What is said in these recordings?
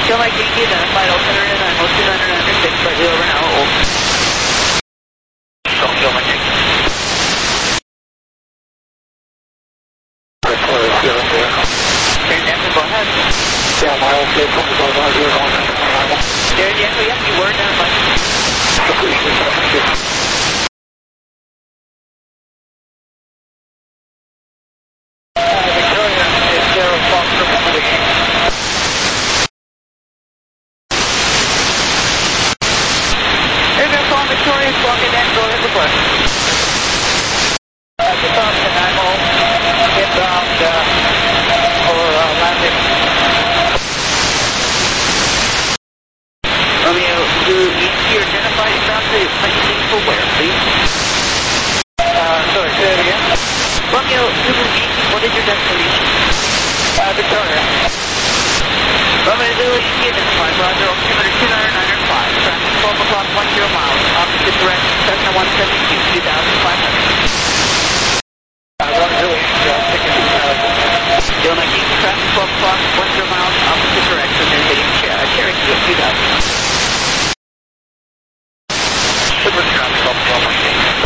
Still Mike Yankee, identified alternative and most 296, slightly over an hour old. Still Mike Yankee. Turn down, go ahead. Yeah, my old vehicle is over here on the There, yeah, so yes, you were identified. Victoria is 0 Fox Triple 8. Aircraft calling Victoria, squawk it in, go ahead, request. Just on the Nanaimo, inbound for landing. Romeo, do you identify yourself to what you need for where, please? Sorry, say it again. Romeo, what is your destination? Victoria. Romeo, do you identify Roger, altimeter 299.5, traffic 12 o'clock, 10 miles, opposite direction, Cessna 172, 2,500. Still Mike Yankee, traffic 12 o'clock, 10 miles, opposite direction, then hitting Cherokee at 2,000. Super traffic up to Mike Yankee.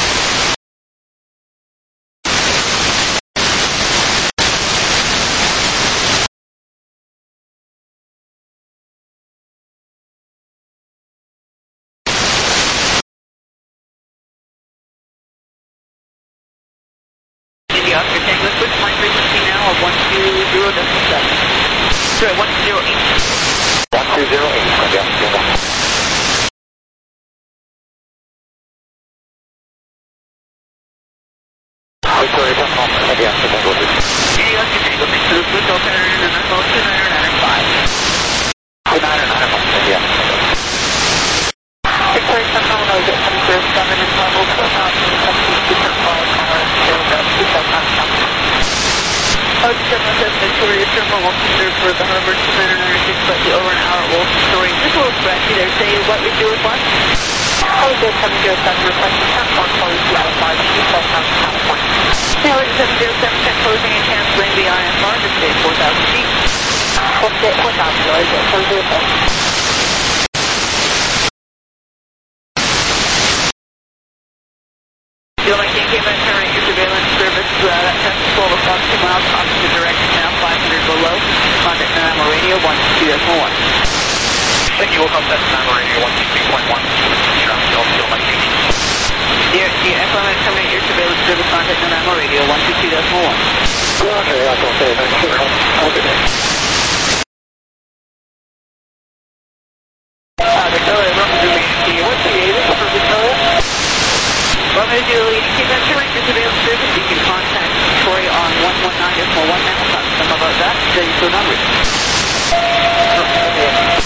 India Oscar Tango, switch my frequency now of 120.7. Sorry, 108. 1208, yeah. Victoria, come home, India Oscar Tango. India Oscar Tango, thanks for the switch alternator and Echo 299.5. 299, yeah. Victoria, come home, I'll get some 07 and level 717 Victoria, Terminal 100 for the Harbor 296, slightly over an hour old story. Just a little scratchy there. Say what we do with what? Oh, good, 707, requesting 10.4, out of 5, California. Taylor 707, closing and canceling the ISR to stay 4,000 feet. 4,000, right? 707. Feel like you came in turning your surveillance service at 12 o'clock, 2 miles opposite direction, now 500 below. Contact Nanaimo Radio 122.1. Thank you, welcome to Nanaimo Radio 123.1. Still Mike Yankee. Dear FLM, terminate your surveillance service, contact Nanaimo Radio 122.1. Okay, I don't say that. Okay. Victoria, Romeo Juliet, what's the ADIS for Victoria? Romeo Juliet, keep on turning your surveillance service. You can contact Troy on 119.1 now. Talk to them about that. Tell you two numbers.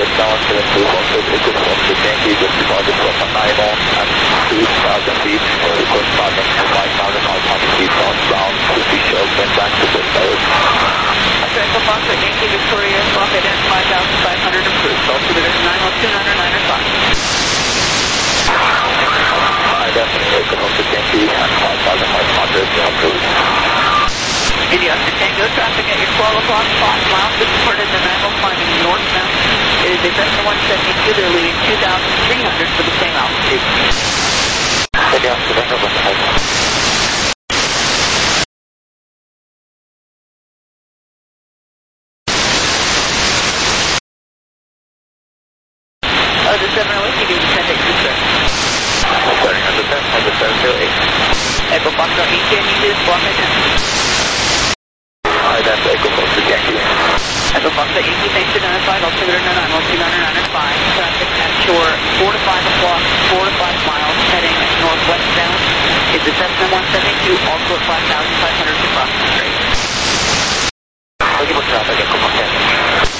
touchdown 72, also Echo Foxtrot Yankee, just departed from Nanaimo at 2,000 feet, corresponding to 5,500 feet southbound, to be shelled and back to the south. Echo Foxtrot Yankee Victoria, swap identified 5,500 approved, altimeter 902, 995. Hi, that's Echo Foxtrot Yankee at 5,500 approved. India Oscar Tango, traffic at your 12 o'clock, 5 miles, this is part of the Nanaimo climbing northbound. It is a Cessna 172, they're leaving 2,300 for the same altitude. India Oscar Tango, 151. The 708, you can send it to sir. Starting on the 708. Echo Foxtrot Yankee, I need you to swap identity. Hi, that's Echo Foxtrot Yankee. Echo Foxtrot Yankee, thanks identified, altimeter 902, 995. Traffic at shore 4 to 5 o'clock, 4 to 5 miles, heading northwest bound. Is the Cessna 172, also at 5,500 to cross the strait. Looking for traffic, Echo Foxtrot Yankee.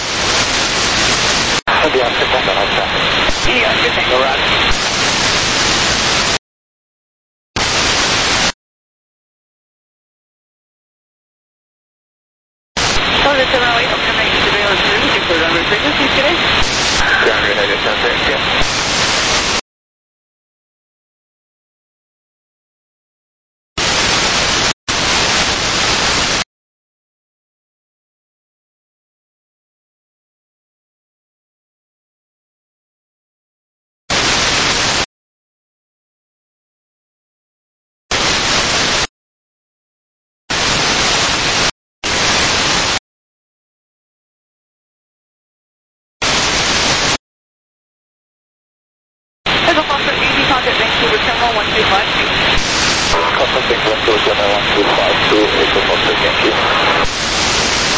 India Oscar Tango, no traffic. India Oscar Tango, roger. So the 708, I'm going to make surveillance room. You put it on frequencies today? 300 headed center, yeah. Echo Foxtrot Yankee, contact Vancouver Terminal 1252. Contact Vancouver Terminal 1252, Echo Foxtrot Yankee.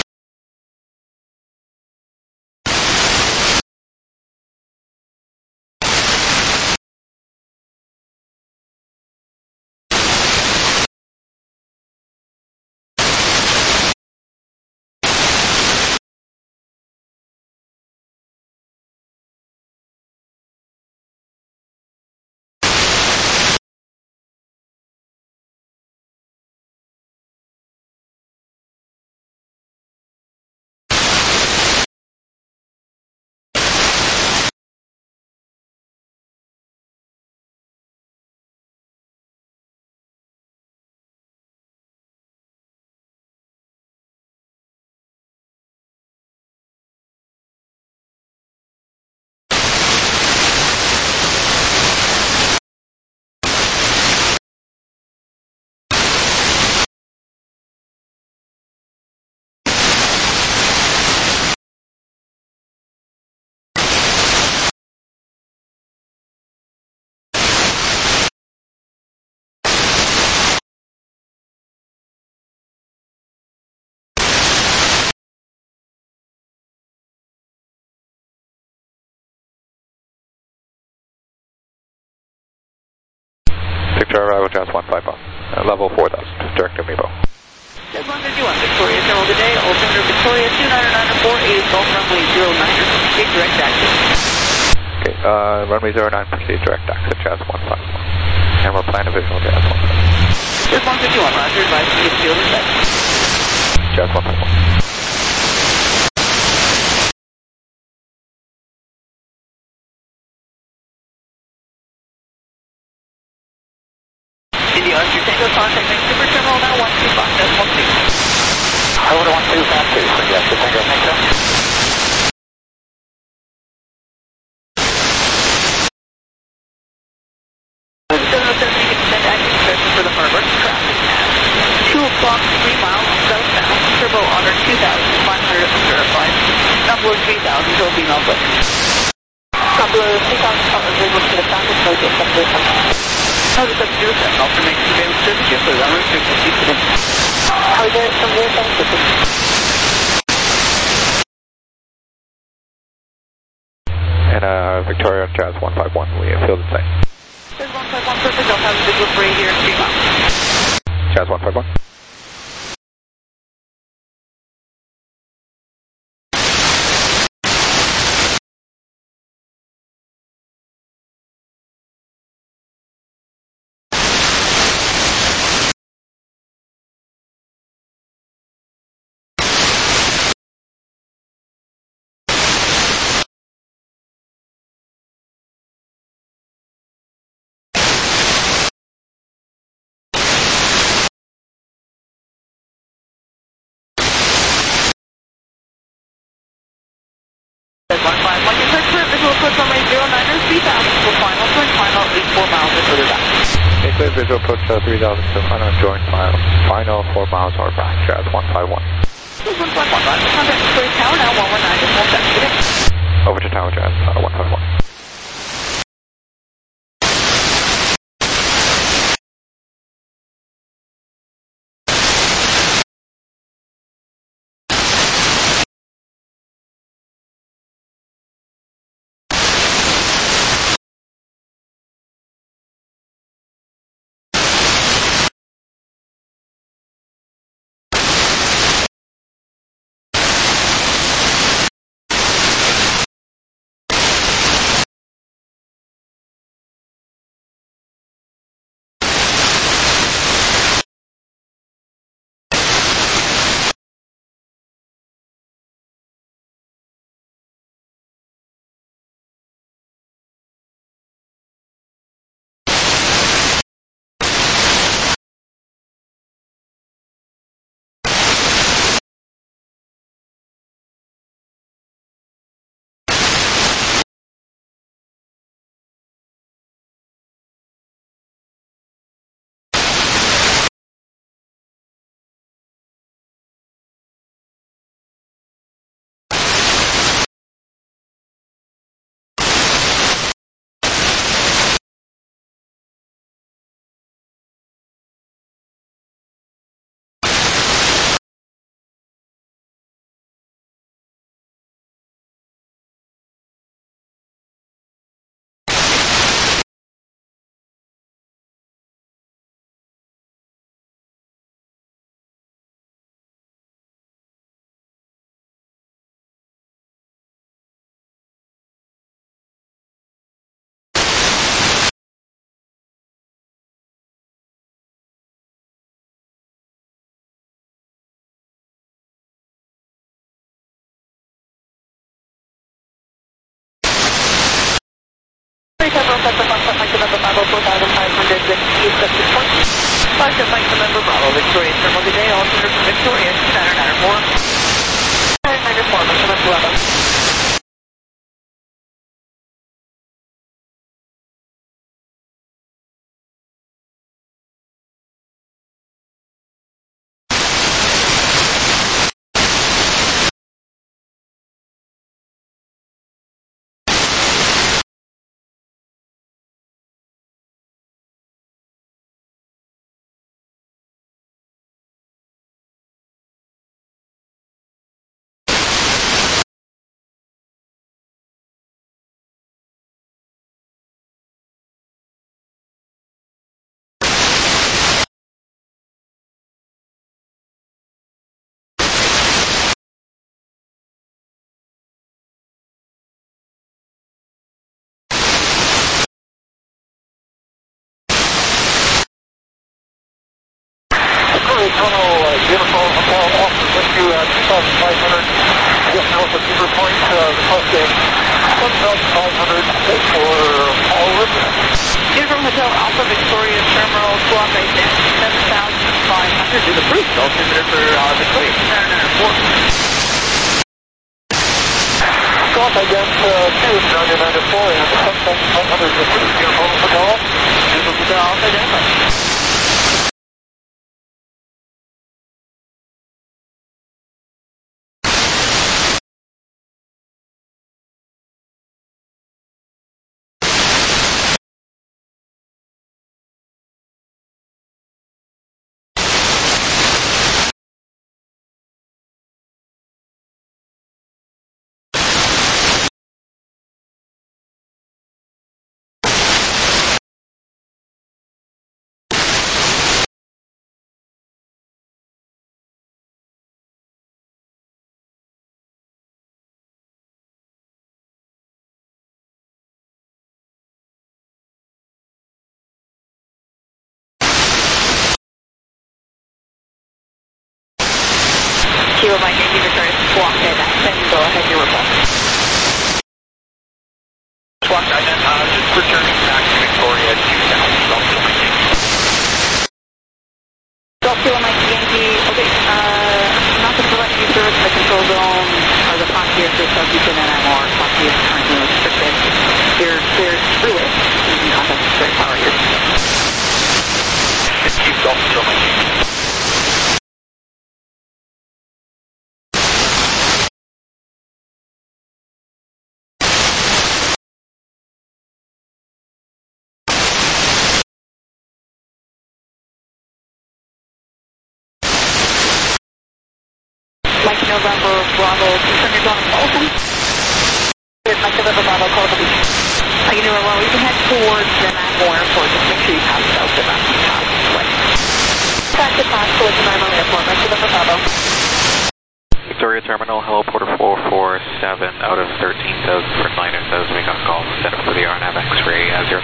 Victoria arrival, Jazz 151, level 4000, direct to Mevo. Jazz 151, Victoria Terminal today, altimeter Victoria 2994, Golf runway 09, proceed direct access. Okay, runway 09, proceed direct access, Jazz 151. And we're planning a visual, Jazz 151. Jazz 151, roger, advise to get field inside. Jazz 151. India Oscar Tango, contact Vancouver Terminal now, 125.12. I would want 2 fast 2, so yes, the Tango, thank you. The 707, you can send active session for the harbor. Traffic at 2 o'clock, 3 miles southbound. Turbo Otter 2,500 verified. Number 3,000, will be Melbourne. Couple of 3,000 visual to the traffic, so get some How's it up to your set? Also make surveillance service here for the runway frequency today. How is it from your side? And Victoria Jazz 151, we feel the same. Jazz 151, perfect. I'll have a visual for you here in 3 miles. Jazz 151. Clear visual approach 3,700, join final 4 miles northbound, Jazz 151. 151, contact Victoria Tower now, 119, full set, over to Tower Jazz 151. Sergeant Mike, November Bravo, Victoria Terminal today, alternate from Victoria, 2994. 2994, Mr. Bravo. Tunnel, Uniform, Apollo, Officer, Rescue, 2,500, just north of Beaver Point, requesting 1,500 for all River. Uniform Hotel Alpha Victoria Terminal, squawk base 7,500 is approved, altimeter for Victoria, 2994. Squawk, I guess, 2,994, and 7,500 is approved, Uniform Hotel. Uniform Hotel Alpha, identified. Kilo Mike, Yankee Victoria, squawk at then go ahead, your report. Squawk, just returning back to Victoria, 2,000, Kilo Mike, Yankee, okay, not going to provide any service in the control zone, or the POC here for Southeastern NIMR, POC is currently restricted. You're cleared through it, you can contact Victoria Power here. Mike November Bravo, confirm you're going to Folsom. Mike November Bravo, call the beach. You know, well, we can head towards the Manmore Airport. Just make sure you pass Delta Way. Back to pass towards the Manmore Airport. Mike November Bravo. Victoria Terminal, hello, Porter 447 out of 13,000 for Niner says we got a call set up for the RNAV X-ray 09.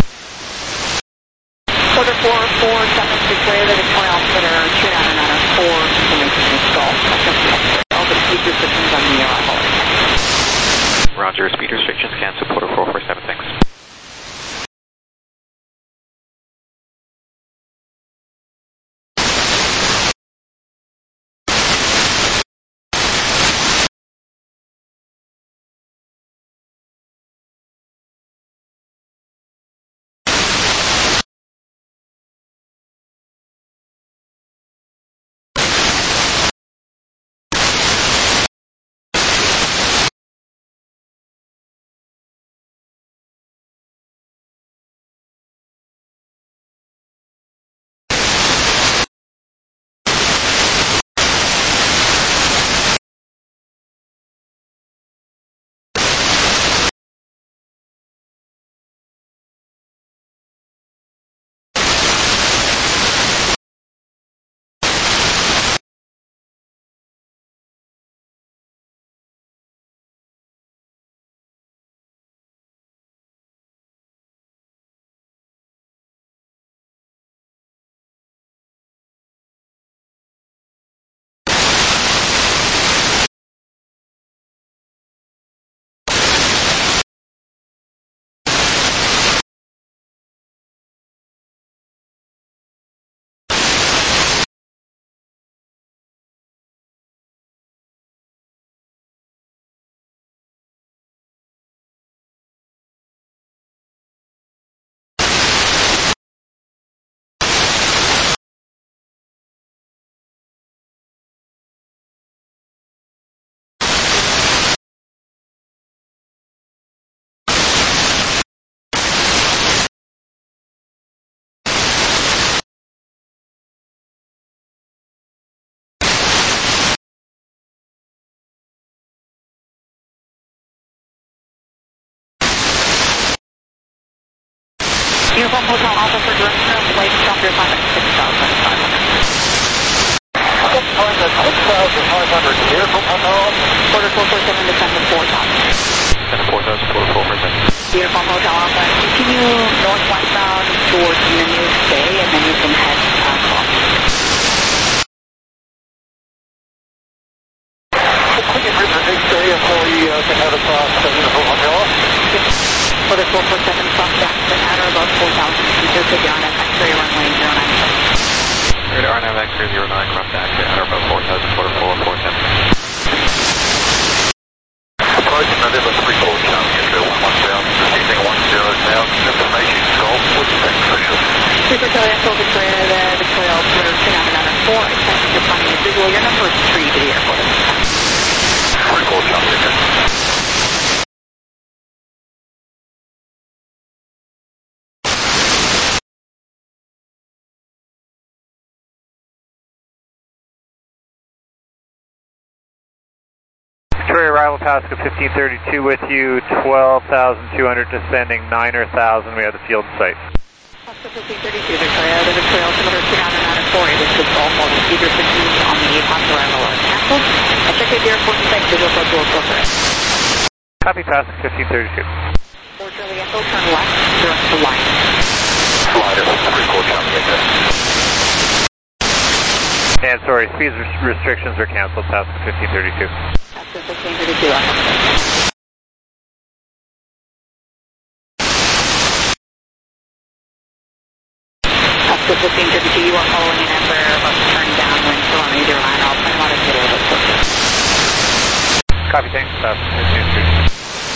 Porter 447 Victoria, the Victoria altimeter 2994, continuing to install. All the speed restrictions on the arrival. Roger, speed restrictions cancel, Porter 447, thanks. Uniform Hotel Alpha for direct term flight, stop your climb at 6,500. 6,500, Uniform Hotel. Porter 447, descend to 4,000. Descend to 4,000, Porter 447. Uniform Hotel Alpha, continue northwestbound towards the new stay, and then you can head across. Continue for the next day until we can head across Uniform Hotel. Porter 447, stop Jackson at or above 4,000 feet to the RNAV X-ray runway 09. Right, RNAV X-ray 09, cross the exit at or above 4,000, Porter 447. Approaching November 3 call, Charlie, Israel 110, receiving 10 now, information Golf with official. Super Victoria, Full Victoria, the Victoria altimeter 2994, expecting your planning as visual. Your number is 3 to the airport at this time. 3 call, Charlie, again. Victoria arrival Pasco 1532 with you, 12,200 descending, 9,000. We have the field in sight. Pasco 1532, Victoria, the Victoria altimeter 2994, it is good all for the speed restrictions on the APOS arrival are canceled. I'll check the airport and thank visual for dual filter. Copy Pasco 1532. 4 Charlie Echo, turn left, direct to line. Line of 3 call, Charlie, again. And sorry, speed restrictions are canceled, Pasco 1532. Pasco 1532, Pasco 1532, you are following an Embraer Airbus turn downwind from either line. I'll plan on it a little bit quicker. Copy, thanks, Pasco 1532.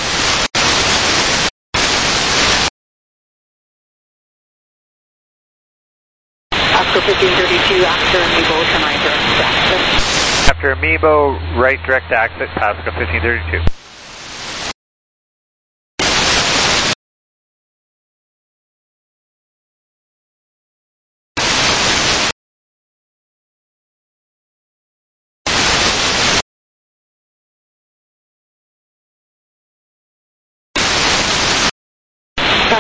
Pasco 1532, after Amiibo, turn right direct exit. After Amiibo, right direct exit, Pasco 1532.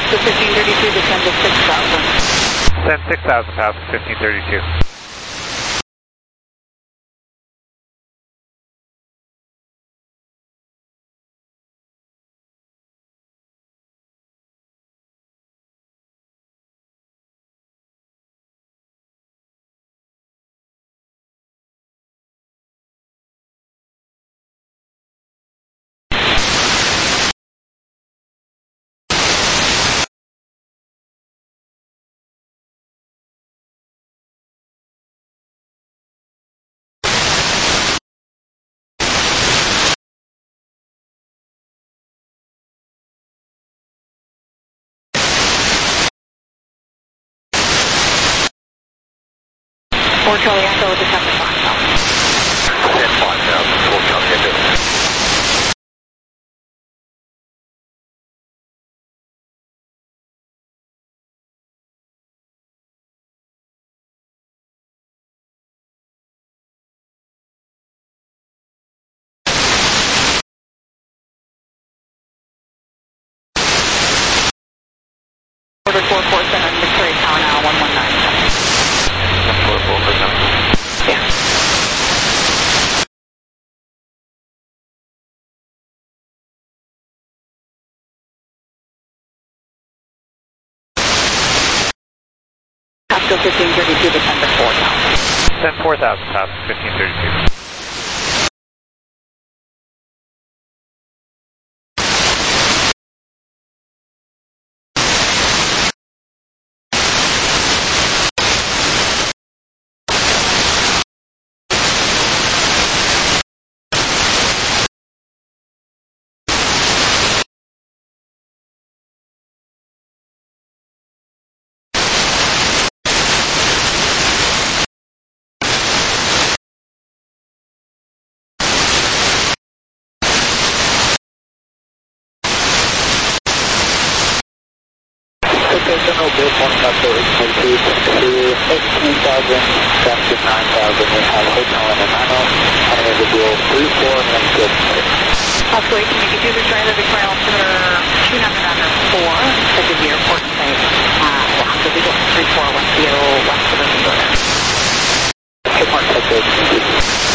Pasco 1532, descend to 6,000. Send 6,000 Pasco 1532. Fort Charlie Echo, descend to 5,000. Descend 5,000, Fort Charlie Echo. Order 447, Victoria Tower now, 119. 447. Yeah. Pasco 1532, descend to 4,000. Send 4,000 Pasco 1532. General Bill 20 Pasco 842 to 18,000, back to 9,000, we have hotel in Amano, and individual 34 and then good. Pasco 1882, Victoria, Victoria altimeter 2904, head to the airport site. Pasco Visual 3410 west of the border. Trademark Pasco 1882.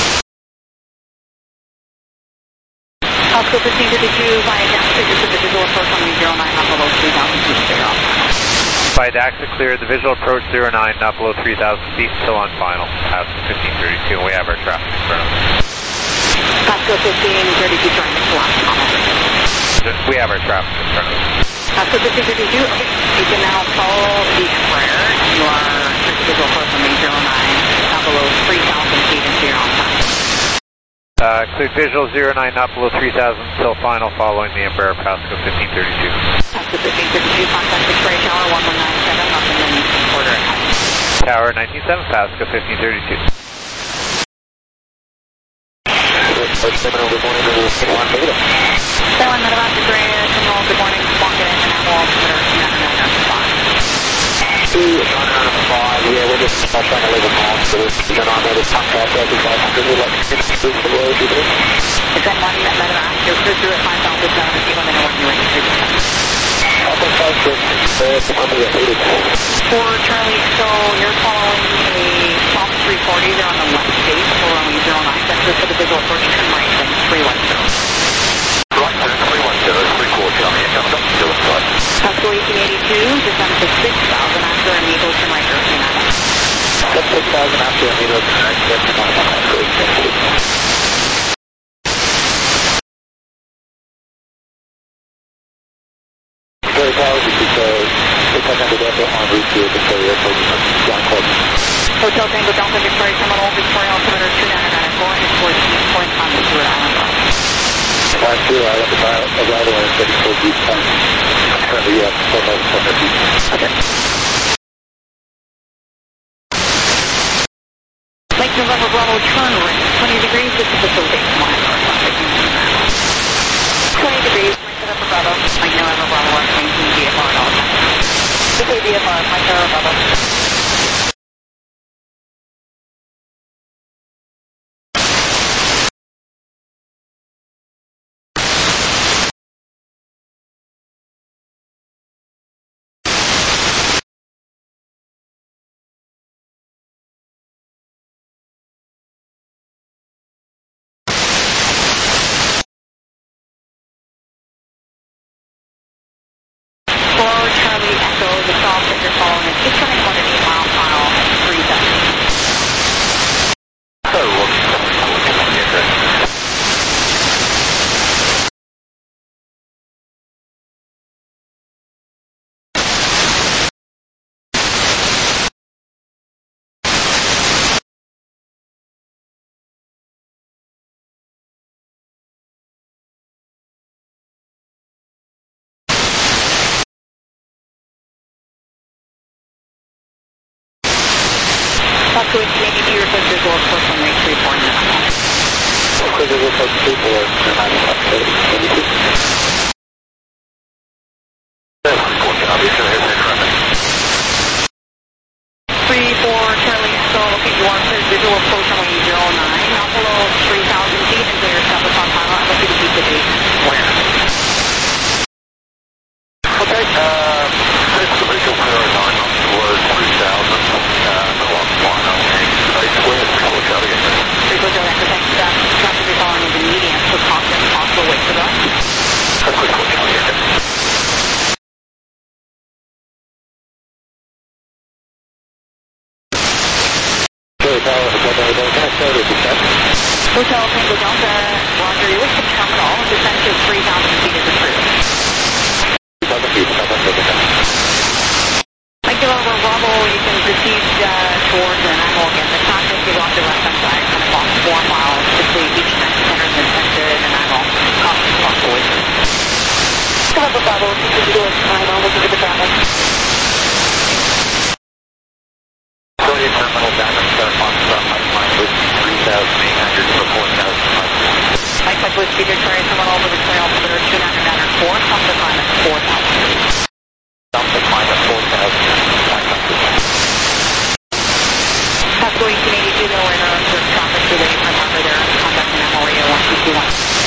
Pasco 1552, via gas figures to the visual approach on the 09, not below 3,000 feet, clear off. By DAXA clear, the visual approach 09, not below 3,000 feet, still on final. Pasco 1532, and we have our traffic in front of us. Pasco 1532, trying to last comment. We have our traffic in front of us. Pasco 1552, okay, you can now follow the Embraer. You are through the visual approach on the 09, not below 3,000 feet into your on time. Clear visual 09, not below 3,000, still final, following the Embraer Pasco 1532. Pasco 1552, contact Victoria Tower 1197, nothing in order ahead. Tower 197, Pasco 1532. Terminal, good morning, we will see on data. 7 Medevac, Victoria Terminal, good morning, walk in and now altimeter 995. 295, yeah, we're just trying to leave a call, so we're on there, this contact, 500, we'd like to see the road, you do. It's at 1 Medevac, you're through at 5,000, if you want to know when you're ready to do. Alpha 56, Columbia 80. For Charlie, so you're following a soft 340, they're on the left base, so we're only 09, that's for the visual approach, turn right, then 310. Right, 310, 340, on the account, still inside. Pasco 1882, descend to 6,000 after Amigo to my Jersey 9. That's 6,000 after Amigo, correct, that's my Pasco 1882. Very apologies because it's like under that on route to Victoria Airport, John Clark. Hotel Tango Delta Victoria Terminal, Victoria altimeter 2994, and towards Eastport on the Stewart Island Road. Last year I went to arrival and said it's 4 feet. Currently, 4,700 feet. Okay. Lake November Bravo turn right, 20 degrees, this is facilitate flying north traffic. 20 degrees, Lake November Bravo, Lake November Bravo, West 19 VFR at all times. Okay, VFR, Lake November Bravo. Foxtrot Canadian, do you request visual approach on May 34 now? Okay, visual approach 34 Charlie Echo, okay, you want to visual approach on way 09, now below 3,000 feet until you're established on final. I'd like you to keep the date where? Okay, it's the visual clear at 9 knots below 3,000, clock final, and space square, 34 Charlie Echo. 34 Charlie Echo, thanks. Traffic is following the median, so caution, possible wait for that. 34 Charlie Echo. Hotel Tango Delta, Roger, you're with the terminal, descent to 3,000 feet is approved. 3,000 feet, Mike Delaware Bravo, you can proceed towards an animal again. The traffic is off the left-hand side, kind of off 4 miles. Typically, each next center has been tested, and animal caution possible wait. Delaware Bravo, you can do it final, looking at the traffic. Australia terminal damage, Foxtrot, Mike Whiskey 3,800 for 4,000. Mike Whiskey, Victoria Terminal, over Victoria altimeter 2994, come to climb at 4,000. Dump the climb at 4,000. Passport Canadian, do know where there's traffic delay from over there. Contact an MORA 1221.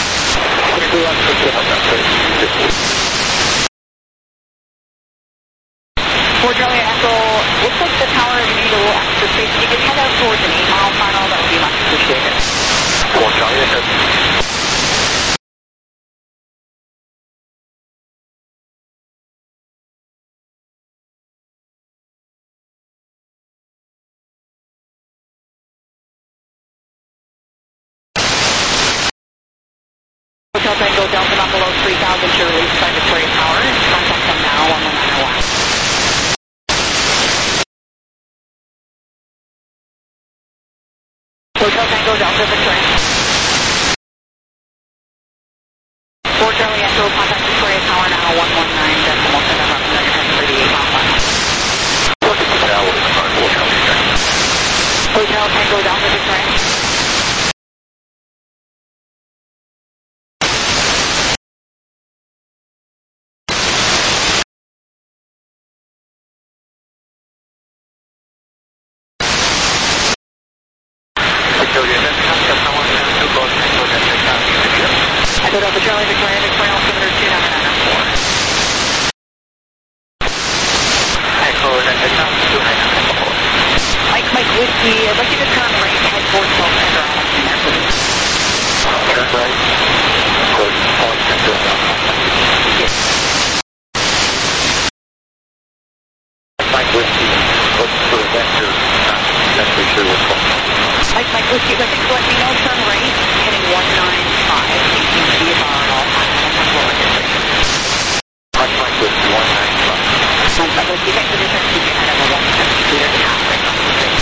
Fort Charlie Echo, looks like the tower is need a little extra space. You can head out towards an 8-mile final, that would be much appreciated. Fort Charlie Echo. Hotel Tango Delta, not below 3,000 to release by Victoria Tower. Contact them now, 1191. Hotel Tango Delta, Victoria. Fort Charlie Echo, contact Victoria Tower now, 119, decimal 7 up, your head for the 8-mile final. Hotel Tango Delta, Victoria. Delta Charlie, Victoria, Victoria, altimeter 2994. Echo, Mike Whiskey, I'd like you to turn right and head towards South Center Island from there, please. Turn right. Towards South Center. Yes. Mike Whiskey, look for the vector. That's for sure what's going on. Mike Whiskey, I think let me know, turn right, heading 195, ATC about all times, and forward district. Mike Whiskey, 195. Mike Whiskey, thanks for the turn, keep your head over 170 feet, there's a half right on the street.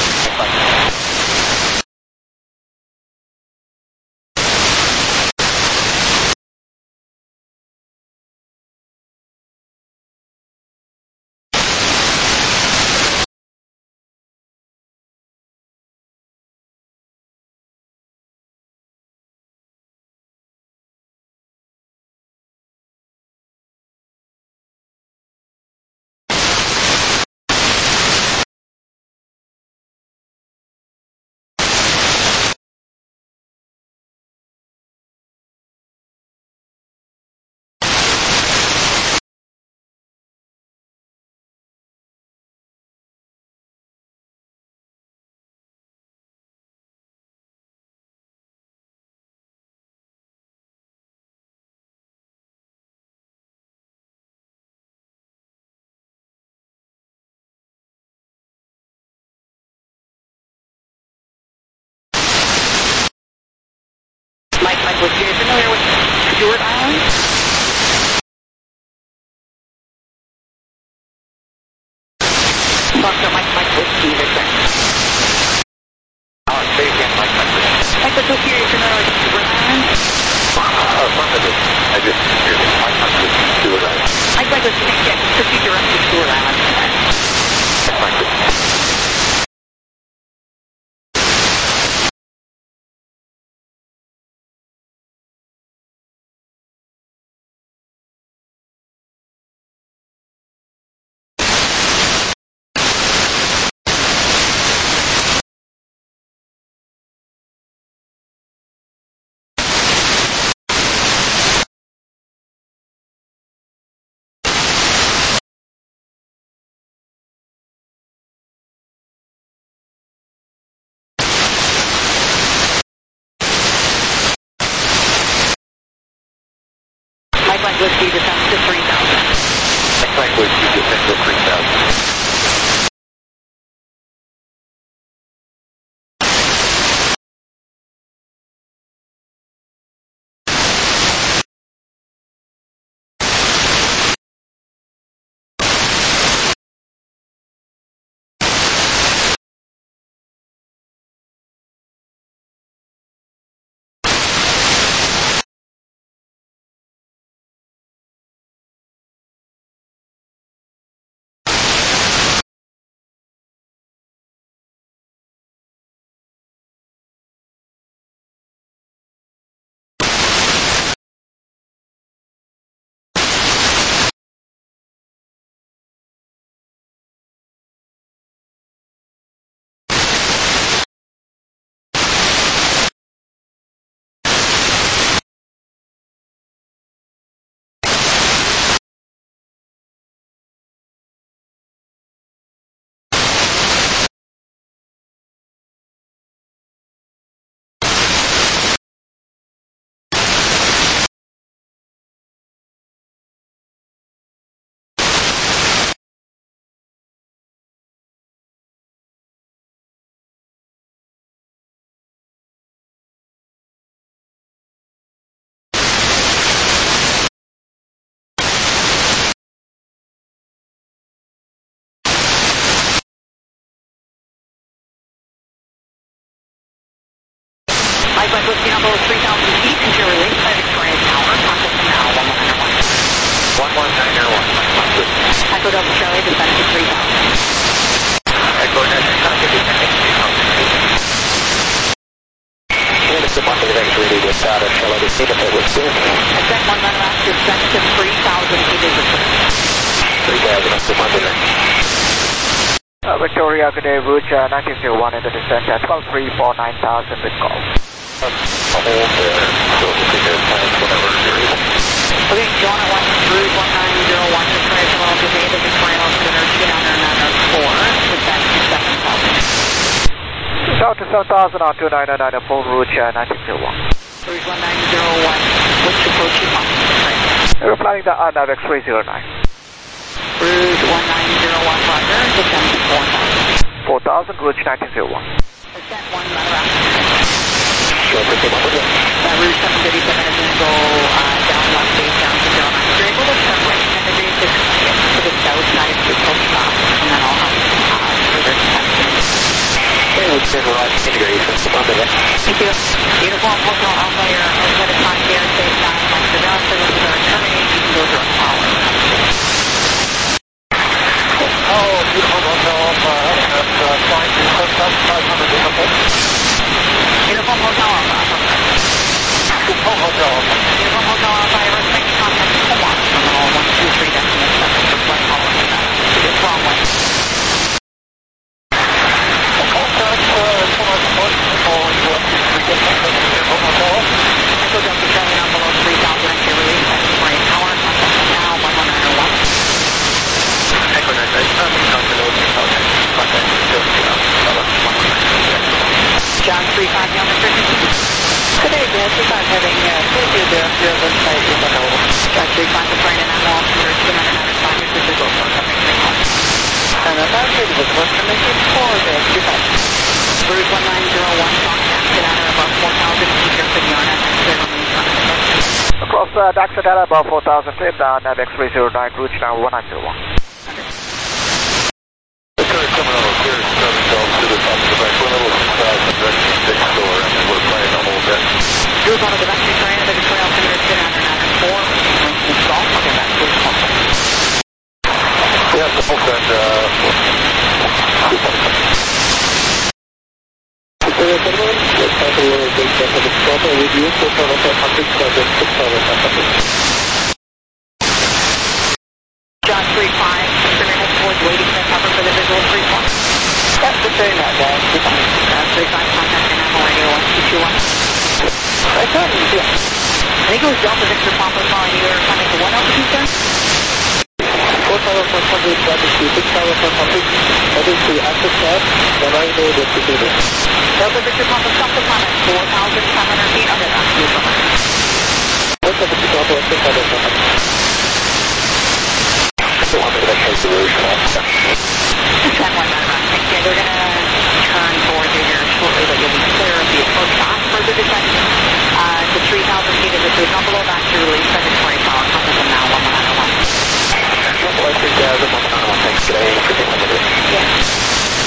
Mike Whiskey, are you familiar with Stewart Island? Dr. Mike Whiskey, Victor. Say again, Mike Whiskey. Mike Whiskey, are you familiar with Stewart Island? Affirmative. I just hear Mike Whiskey, Stewart Island. Mike Whiskey, yes, proceed directly to Stewart Island. Mike Whiskey. Mike Whiskey, descend to 3,000. Mike Whiskey, descend to 3,000. Mike Whiskey, number 3,000 feet, into your release by Victoria Tower, contact from now, 1191. 1191. Echo Delta Charlie, descend to 3,000. Echo Delta Charlie, descend to 3,000. Here is the Monday X-ray with Charlie to see if it was soon. Ascent 1 Monroe, descend to 3,000 feet is approved. 3,000, that's the Monday. Victoria, good day, route 1901 in the descent at 1234, 9,000 with call. Hold there, so we'll take our plans whenever you're able. Okay, John at 1 Route 1901, Victoria Tower, Gazette, Victoria, Center, 2994, descend to 7,000. South to 7,000 on 2994, route 1901. Route 1901, which approach you on? We're flying the RNAV X-ray 09. Route 1901, Roger, descend to 4,000. 4,000, route 1901. Ascent 1 Monroe. Sure, Route 737 is going to go down one base down to 09. You're able to turn right 10 degrees to the south side of the coast stop, and then I'll have further descent. Okay, let's turn right 10 degrees, that's the Monday. Thank you. Uniform Hotel Alpha, you're outside of time here, safe 9 miles per hour, services are terminated, you can go through a power. Oh, beautiful Hotel Alpha, that's flying to Coast Up 500 uniform. Uniform Hotel Alpha. Uniform Hotel Alpha. Uniform Hotel Alpha, I respect contact to Hawaii, terminal 123 decimal 7 for flight following that. It's wrong way. Echo Delta Charlie on below 3,000 into release by Victoria Tower, contact from now, 1191. Echo 997, contact below 3,000, contact John 35 on the frequency. Today, Jan 35 having 220 site is available. John 35 is running an off for 295 meters to go for coming from home. And about it was what's the message for the 25. Route 1901, contact to data above 4,000 feet here for the RNAV X-ray remains unavailable. Across Daxa data above 4,000 feet, RNAV X-ray 09, route now 1901. The current terminal clears 7 cells to the top of the back. We're a little surprised at that 6 door, and we're playing a whole bit. Group out of the back of Victoria, the Victoria Altimeter 2994, install, okay, back to the pump. Yeah, the pump and Victoria terminal, let's have a little bit of the proper review, 4,500, John 35, Victoria headquarters waiting for cover for the visual 3-1. That's the same, that guy. John 35, contact NMO radio 1221. I thought it was, yeah. I think it was Delta Victor Papa calling you. Were coming to what altitude, sir? 4,500, latitude 6,500, that is the active tab, and I know that to do this. Delta Victor Papa, stop the climb at 4,500 feet under that. They're going to turn towards you here shortly, but you'll be clear of the approach path for the descent to 3,000 feet. If it's not below that, to release 720 power. Compass them now, 1191. Thanks today for the limited. Yeah.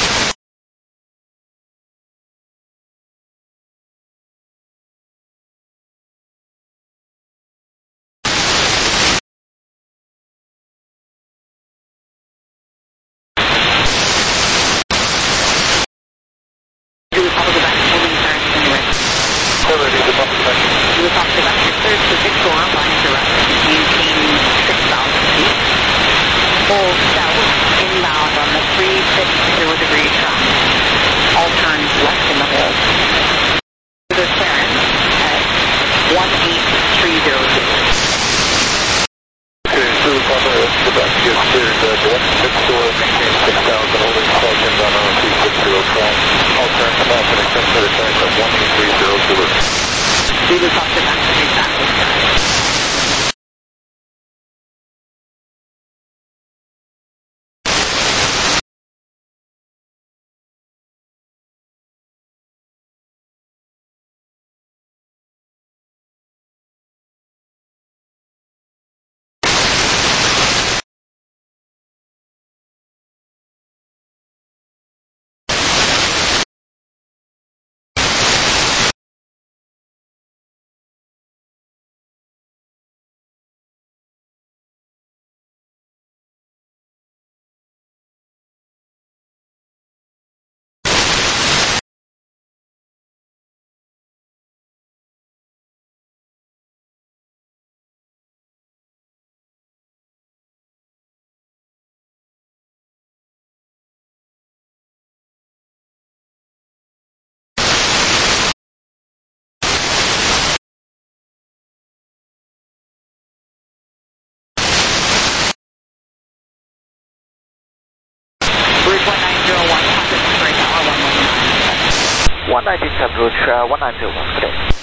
Bridge 1901, contact Spring Tower 119. 197 Rouge 1901, today.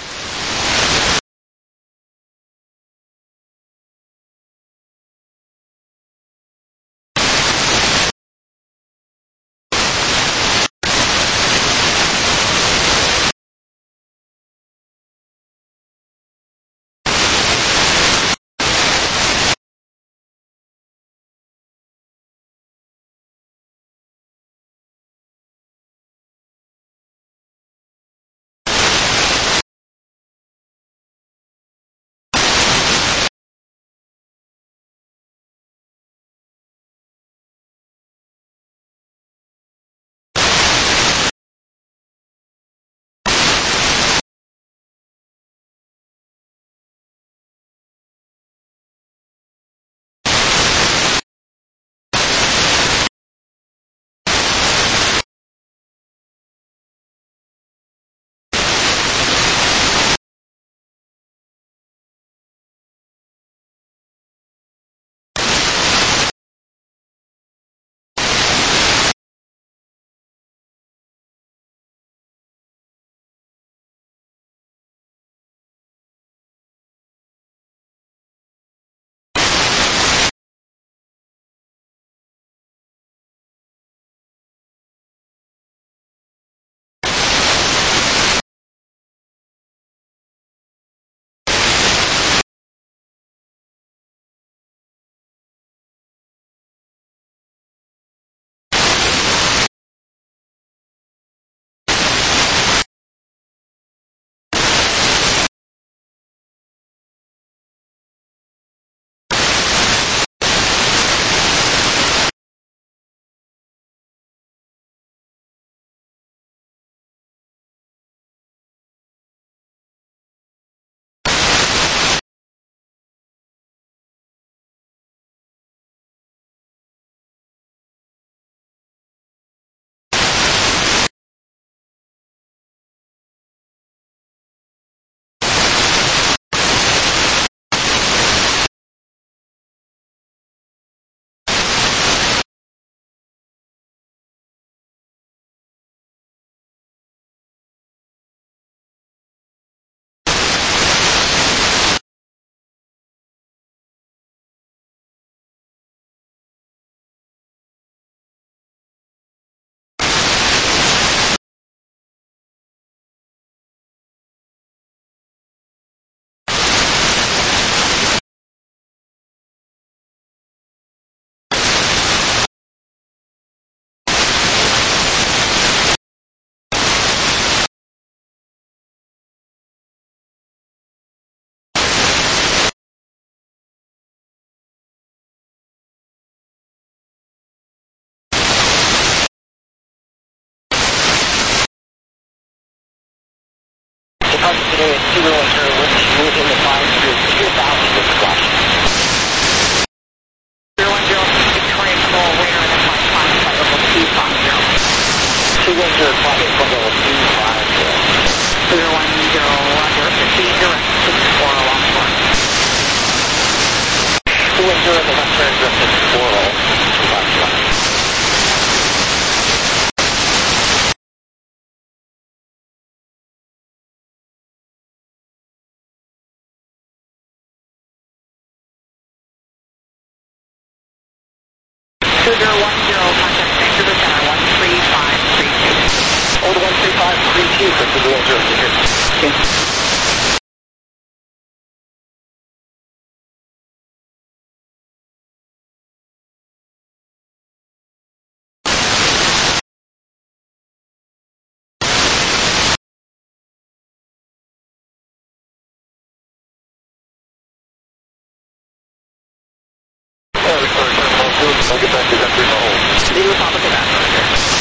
Cougar 10, within the 5 group, 2,000 with flash. Cougar 10, Victoria Control, radar in the flight level 250. Cougar 10, flight level 250. Cougar 10, roger, proceed direct 640 off shore. Cougar 10, the left turn, direct 640, left line. Cougar 10, contact Vancouver Center 13532. Hold 13532 for Cougar 10, Cougar. I'll get back to that 3 hole. Zero Papa Quebec.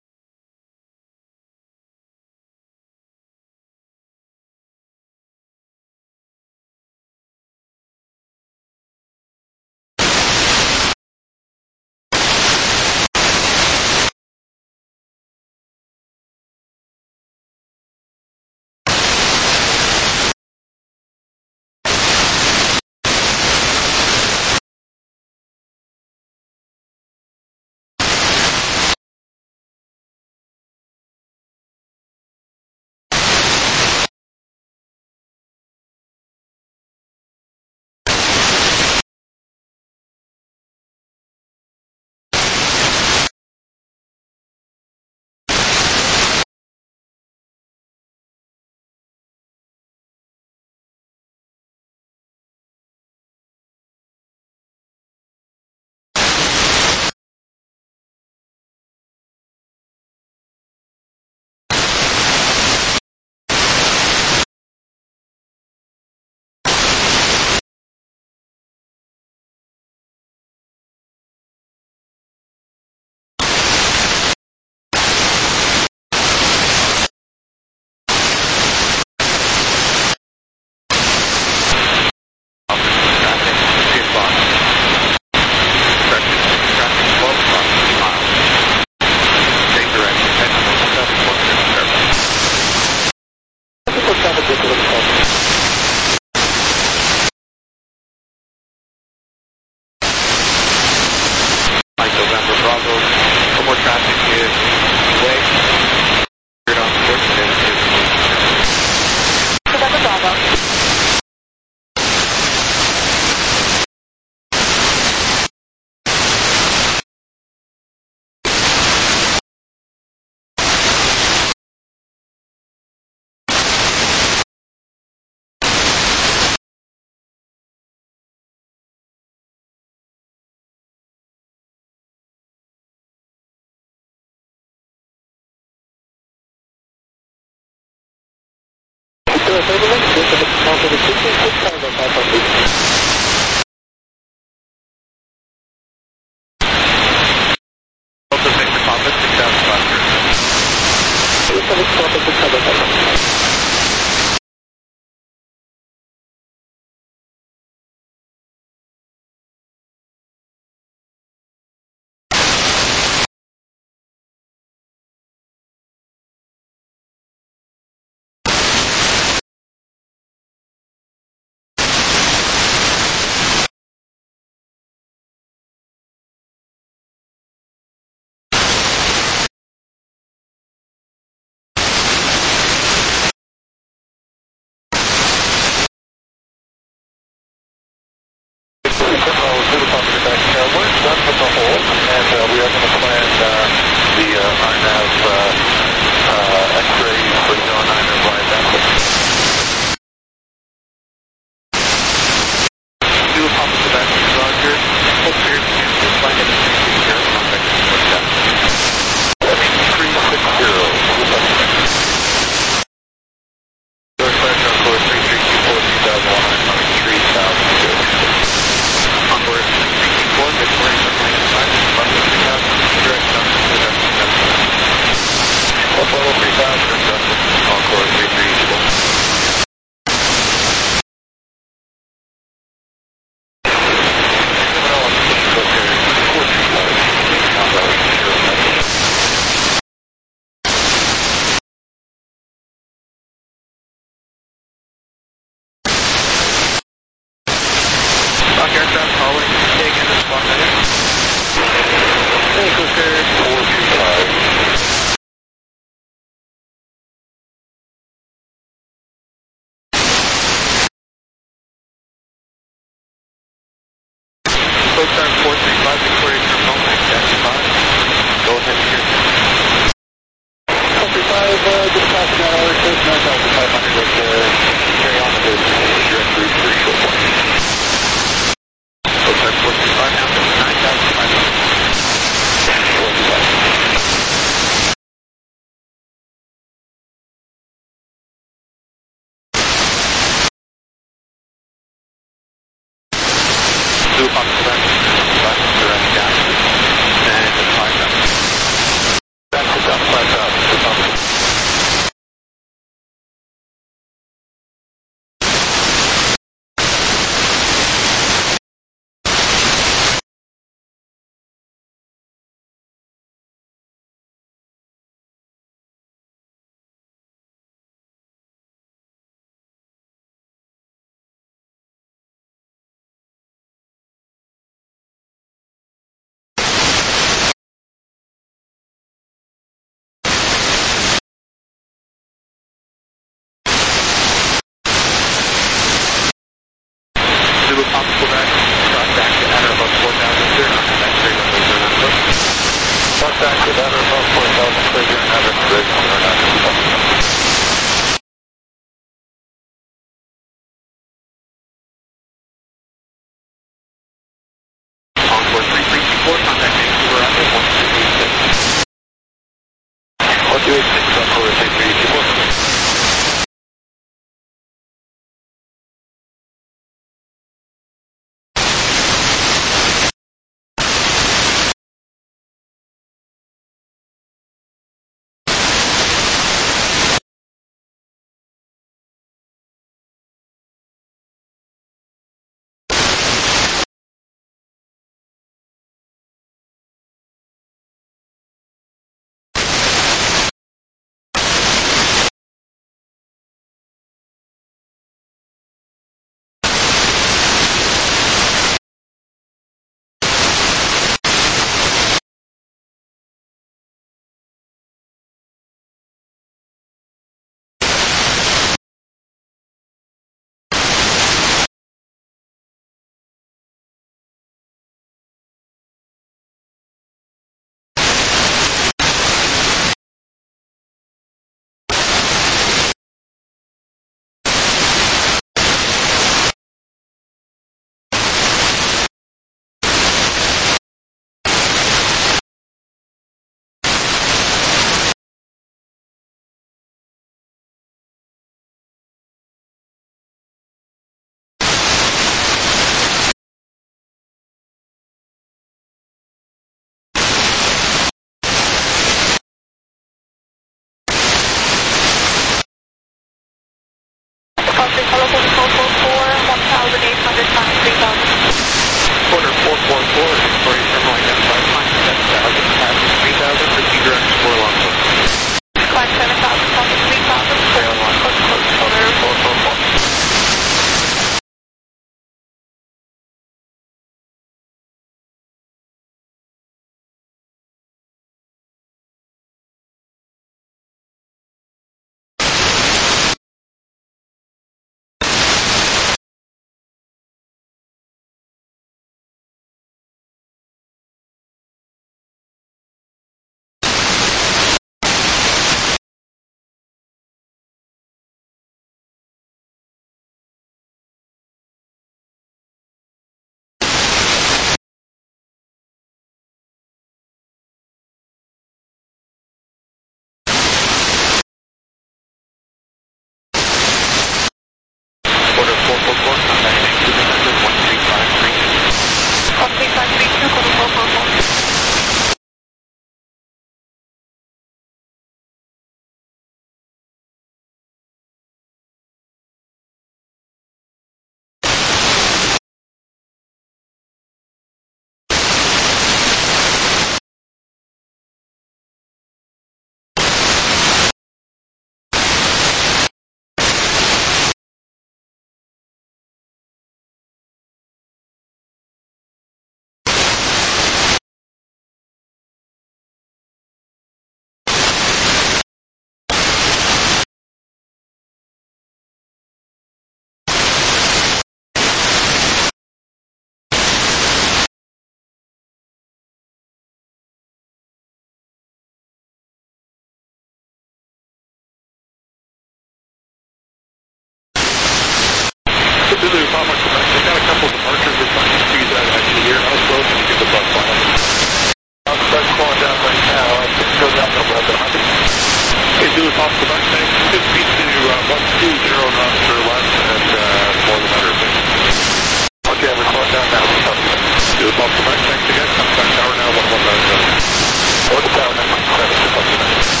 Alpha Mustang, 50 to 120 knots or less, and more than 100 Okay, we're slowing down now. This is Alpha Mustang again, contact tower now, 1197. What's tower now?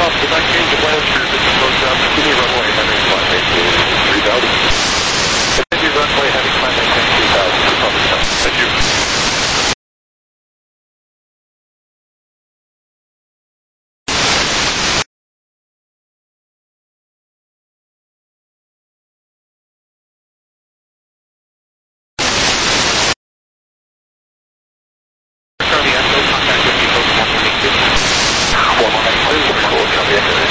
If I change the plans for this approach down, continue runway heading flight maintain 3000. Continue runway heading flight maintain 3000 for public health. Thank you. Charlie, I have no contact with you, folks. 118. 118, cool, copy.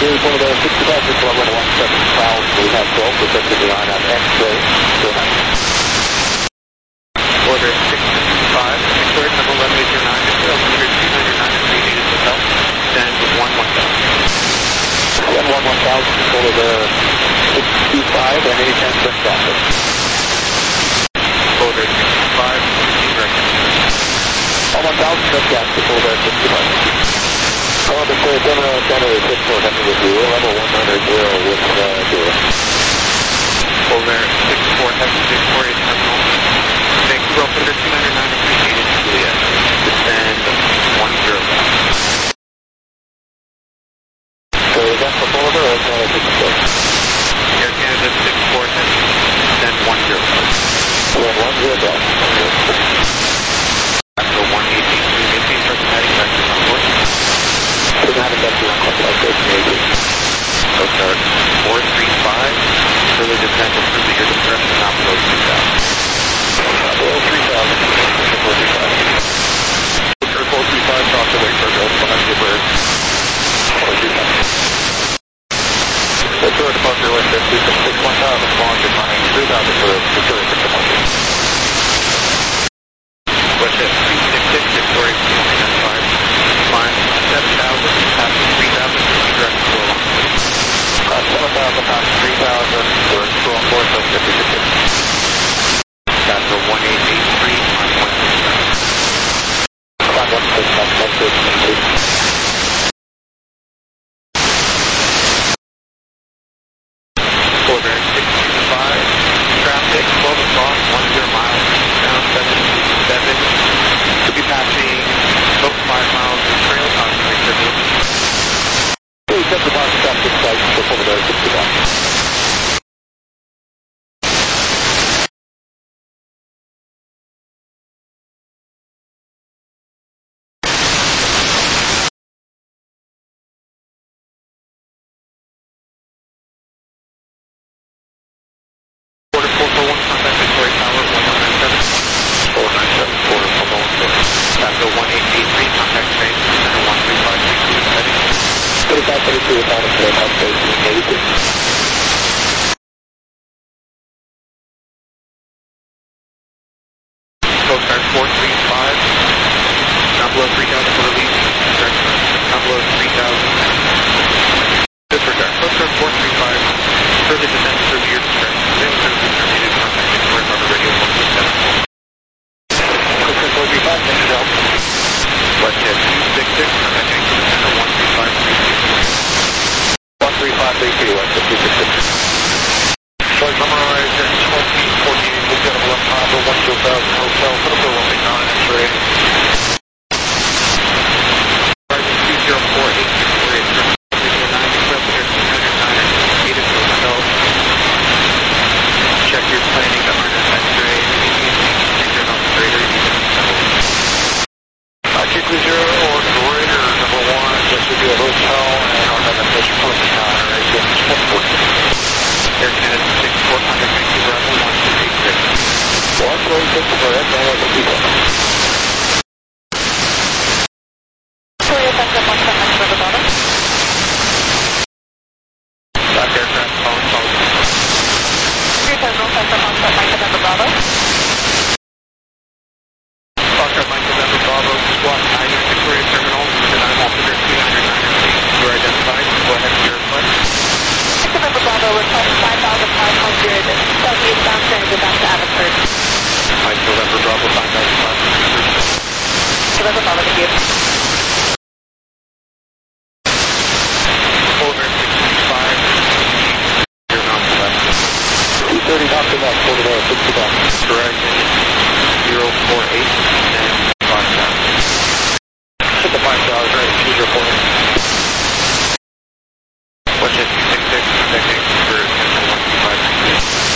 Here's one of the 65 to level 17 clouds. We have 12 protected the RNAV X-ray. Go ahead. Order 665, Victoria, number 1109, altimeter 299 meters of health, send 11000. Send 11000, control of the 625 and any 10 for traffic. Order 665, direct. 1000, just gas, control of the 625. General Center is 64, heading with you, level 190 with Zero. Over 64, heading to Victoria Terminal. Vancouver, altimeter 293 meters, Juliet, descend 10000. So is that for Boulder or is that a 64? Air Canada 64, heading, descend 10000. We're 100,000. After 118, maintain present heading back to Concord. Doesn't have a vector on Concord, so it's amazing. So start 435, further descent will prove that your depression is not below 2000. Below 3,000, 435. Sure, 435, cross the way for Bill, behind your bird. 435. Victoria departure wind 56, 1000, launch at 93000 for Victoria for departure. West at 366, Victoria 295, climb 7,000, passing 3,000, direct to Orlando. 7,000 past 3,000, we're still on board, so 56. After 1883, climb 167. Climb 167, 168. Order 625, traffic 12 o'clock, 10 miles, down 727. Could be passing about 5 miles of trail on the Victoria. Please set the box traffic site before the 65. Order 441, contact Victoria Tower 1197. 497, order for Boulder. After 1883, contact space, center 13532, heading. 3532 without a clear out station, 82. Coast Guard 435, not below 3,000 for release, direct, not below 3,000. Disregard, Coast Guard 435, further descent to your discretion. Sales services terminated, contact Victoria Harbor Radio 167. Coast Guard 435, thank you, Del. West Jet 266, contact Vancouver Center 13532. 13532, West at 266. So summarize at 12:48, we've got a left Harbor, 120,000 Hotel, put up a runway 9, X-ray. Rising 2048, Victoria Terminal, visual 9, Equipment 209, Native Hotel. Check your planning to RNAV X-ray, you're not greater, you can Kickly 0 or greater, number 1, just to be a hotel, and our navigation for the counter, ATM 140. Air Canada 64, contact Vancouver Rebel 1286. 146 for Ed, now at the people. Victoria Center 110 for the bottom. Black aircraft calling Paulding. Victoria Terminal Center 110 Mike November Bravo. Foxtrot Mike November Bravo, squawk 9 Victoria Terminal, the 9 altimeter 299. You are identified. Go ahead with your request. Mike November Bravo request 5,500 southeastbound transit back to Abbotsford. Mike November Bravo 5,500. November Bravo, thank you. Over 65. You're not left. 230 knocked him up, over there, 65. Dragon 048 and 5,000. Hit the 5,000, right, choose your point. Watch it 266, contact Vancouver Center 125.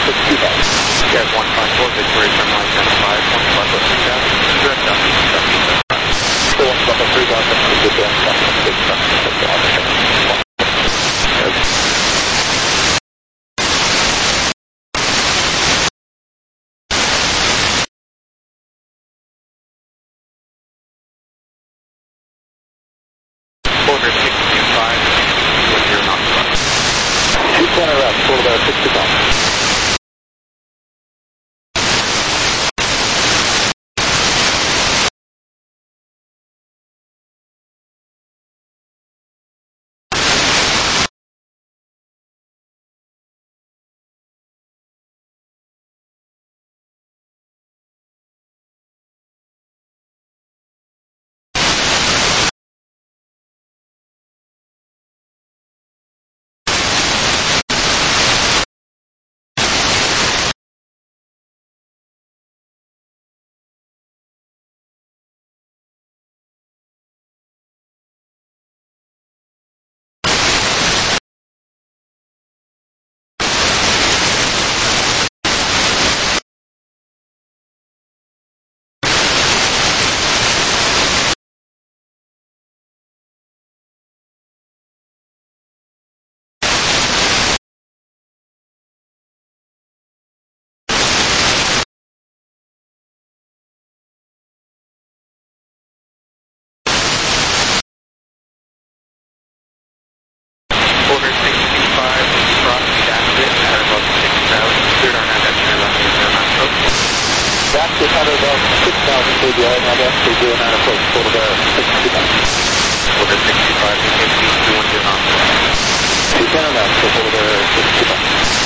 625. Yes, 154, Victoria Terminal identified, 154, direct up, So 153,000, good day. Order 625, with your knots. 220 left, total about 65. Order 625, cross Jackson at above 6,000, cleared on that extra left in the approach. Jackson at about 6,000 KBI, now that's the 09 approach, total about 65. Order 625, begin V210 knots. 210 left, so total about 65.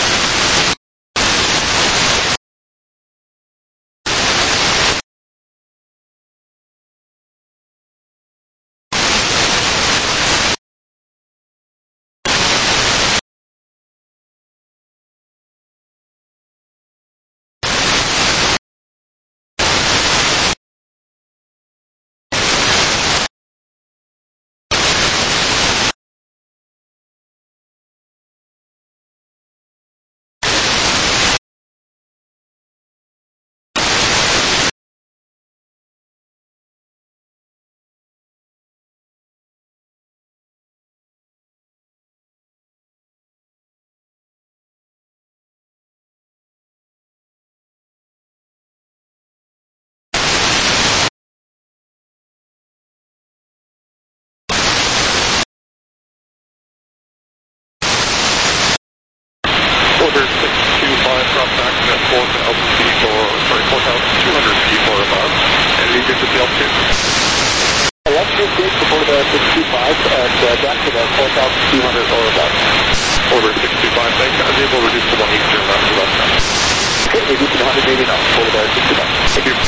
Order 625, drop back at 4,000 feet or, sorry, 4,200 feet or above. And you get to the altitude? Let's just get before the 625 and Jackson at 4,200 or above. Order 625, thank you. I was able to reduce to 180 knots to left now. Okay, reducing to 180 knots, total about 65. Thank you.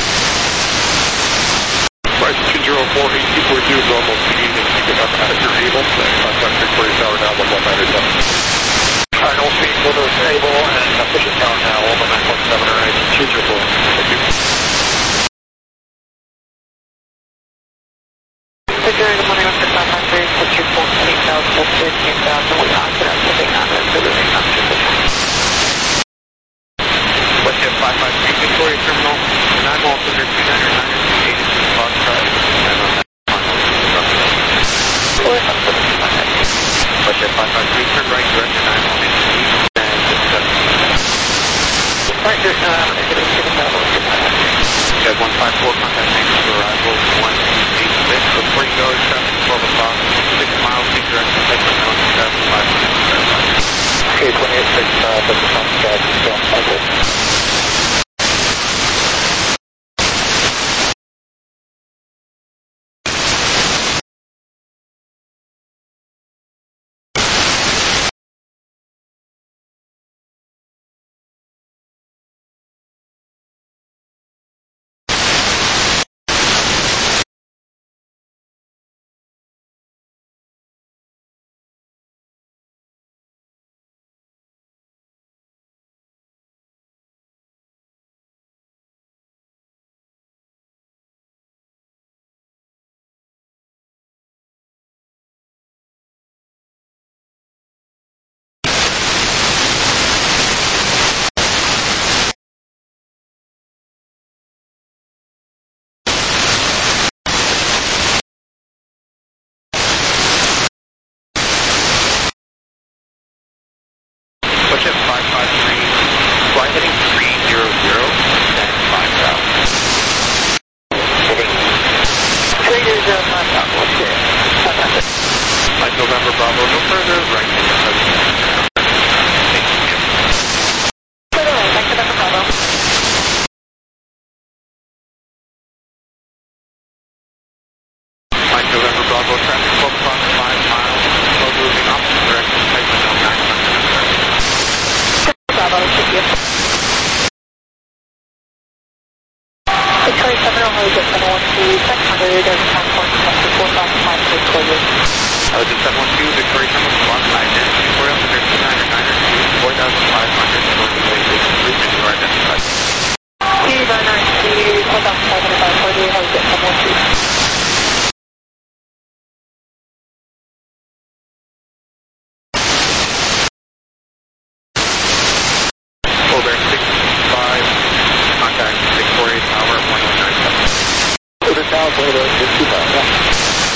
Price 20480, we're due normal speed and keep it up as you're able. Contact Victoria Tower now, 11987. Cardinal speed, we'll stable and official tower now, 191.7 right, 224. Thank you. Victoria, good morning, Mr. 593, what's your 14,000, 15,000, we're not going to take on this, so we're not position. What's your 553 Victoria Terminal, 9 miles under 299, 86 Fox Drive, and on that What's your 553, turn right, direct to 9 miles east, and 7. Right, there's You have 154, contact thanks for arrival, 186. Before you go, traffic 12 o'clock, 6 miles, keep direct to Texas, 1,500. Okay, 28.6, that's the contact, Sorry, 7 O'Hare, get 712, 700, and California, Texas, 4,500, Victoria. Just 712, Victoria Terminal, block 5, Victoria, Clear 2992, 4,500, North Bay, Region, you are identified. T992, 4,500, Victoria, O'Hare, get 712. Contact Victoria Tower 1197. To the south, later, 65, yeah.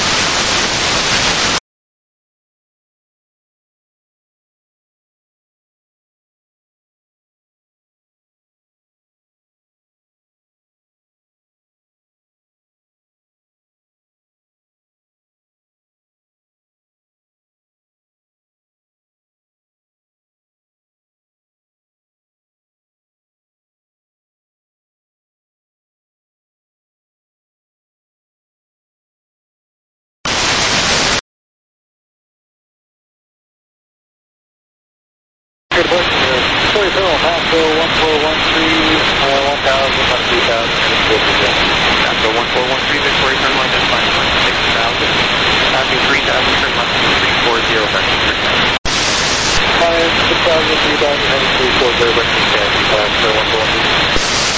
Good work. Sorry, Bill, Nashville 1413, 1000, 3000, Nashville 1413, Victoria Terminal, identified 60,000. Passing 3,000, turn left to 340, Vector 3000. 6,000, 3,000, and 340, Vector 3000, 1413.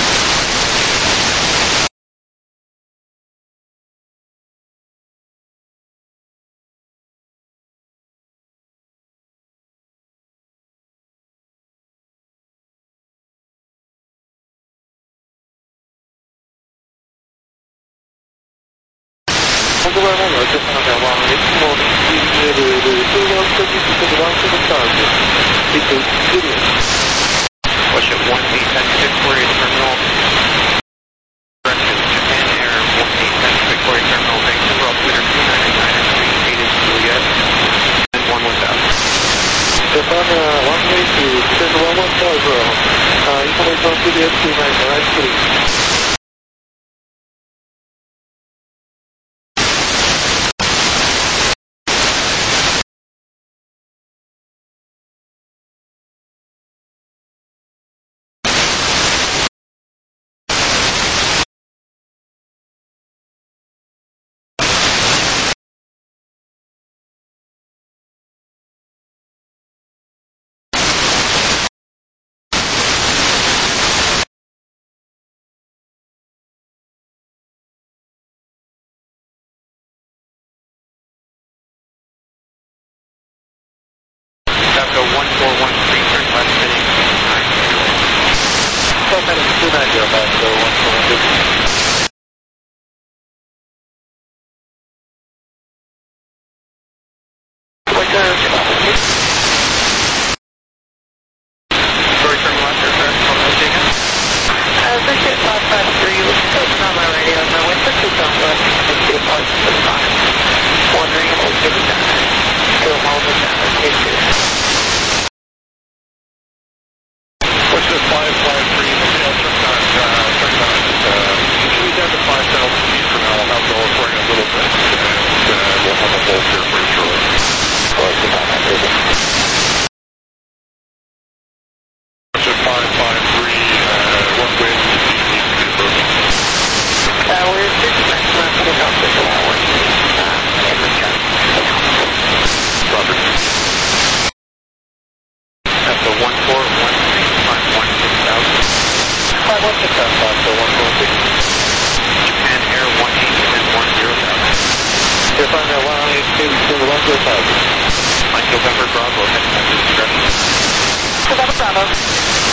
Good morning, just on the long list. Morning, Worship 1810 Victoria Terminal. Direction Japan Air 1810 Victoria Terminal, Vancouver, Altimeter 299 and 3 8 Juliet. And 11000. Japan 182, send 110. Information on CBS 299, please. Delta 1413, turn left heading 920. 12 minutes, 290, back, so 1413. Victoria Terminal, after correct, how much taken? Visit 553, which is open on my radio, my winter is on the two parts of the time. Wondering if we'll get it done. Still holding down the picture. What's this 553? Maybe I'll turn that, should we down to 5,000 feet for now? I'll have to bring a little bit, and we'll have a hold here pretty shortly. Worship 553, what wind do you need to be approaching? We're 50 minutes left for the doctor for hours. In the sky. Roger. Delta 1413, climb 16,000. 516, Japan Air 1810 10,000. Japan 182, 1000. Mike November Bravo, heading at discretion. November Bravo.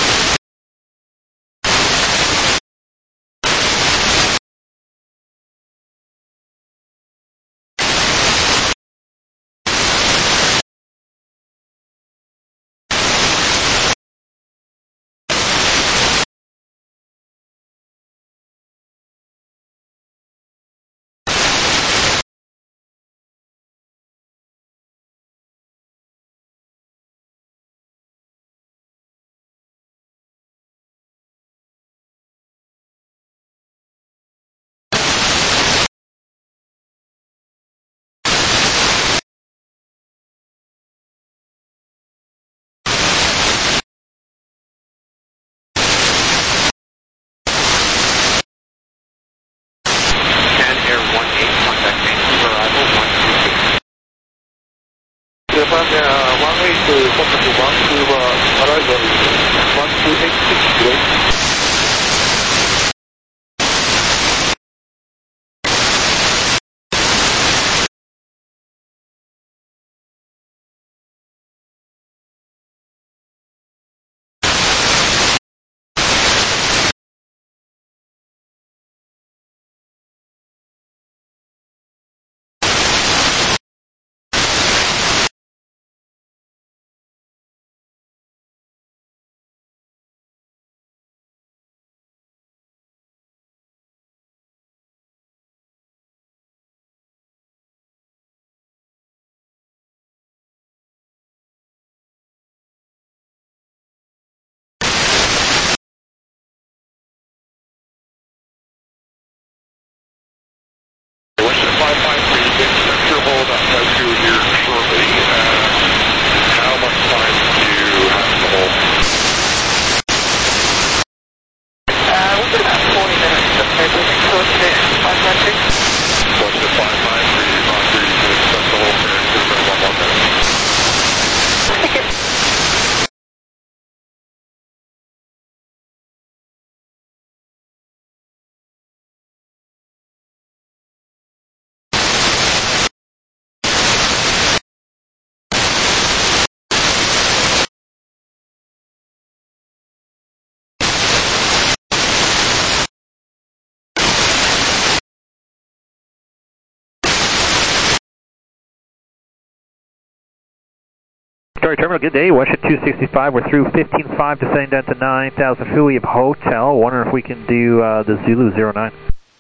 Sorry, Terminal, good day. WestJet 265, we're through 15.5, descending down to 9,000 feet. We have Hotel. Wondering if we can do the Zulu 09. WestJet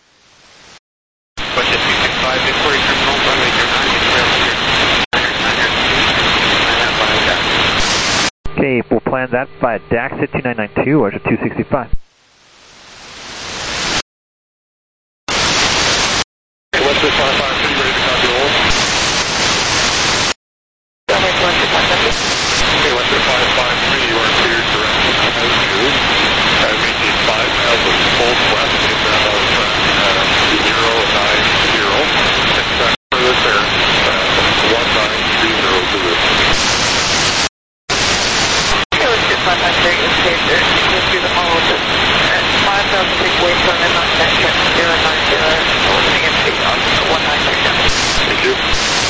265, Victoria Terminal, runway 09, Okay, we'll plan that by DAX at 2992, WestJet 265. WestJet 553, ready to copy roll. Okay, WestJet 553, you are cleared direct altitude. Maintain 5,000 full west, inbound on track 090. Expect further clearance 1930 Zulu. Okay, WestJet 553 is cleared there. Go through the hall at 5,000 feet away from the non-net check 090. Opening and speed on 1930. Thank you.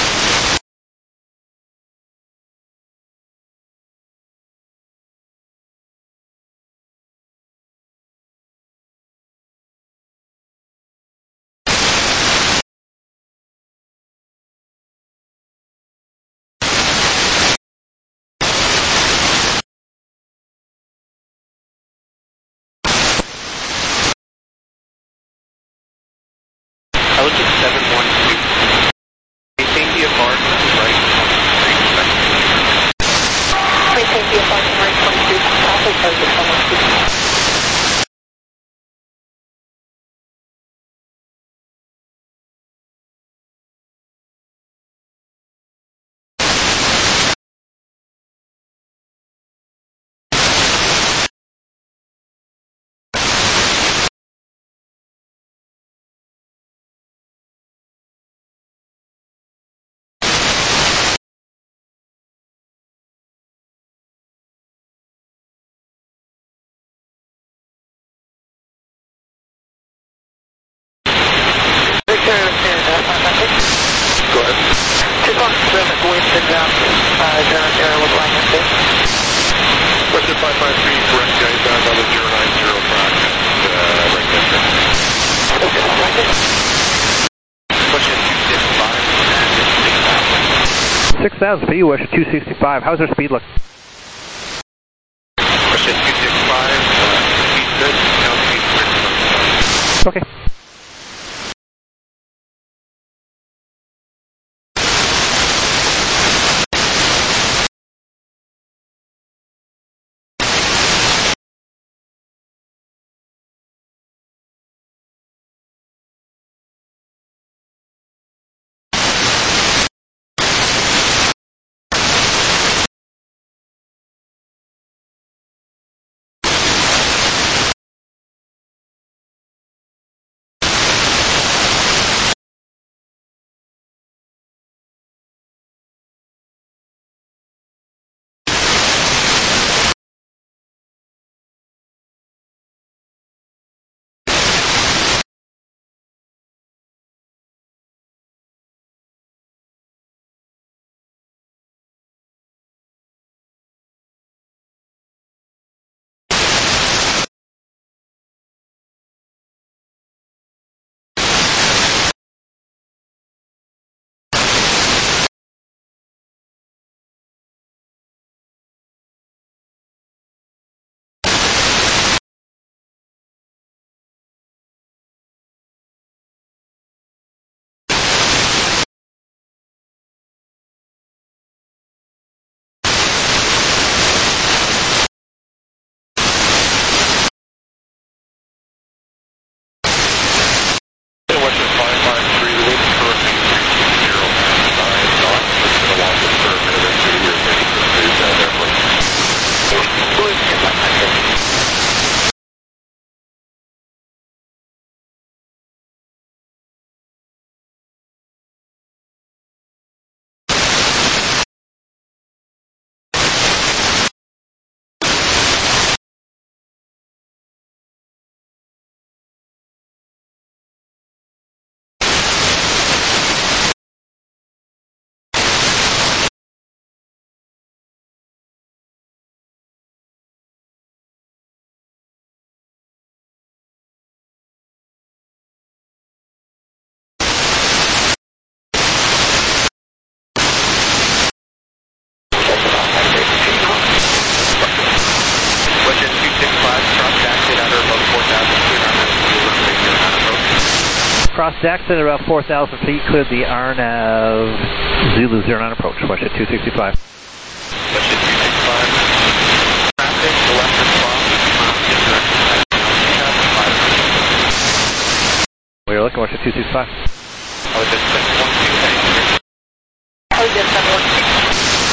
Altitude 712. Maintain VFR to the right 23. Maintain VFR to the right 22. Traffic target 112. Go ahead. Just want to confirm that voice and 090 was line up there. WestJet 553, correct guys, down on the 090 track and right center. Okay, all right. WestJet 265, 6,000 feet, WestJet 265. How's our speed look? WestJet 265, speed good, altitude 30. Okay. cross decks at about 4,000 feet, cleared the RNAV Zulu 09 approach, Westjet 265. Westjet 265. Traffic, the left response, We are looking, Westjet 265. I was at 712 heading here. I was at 712.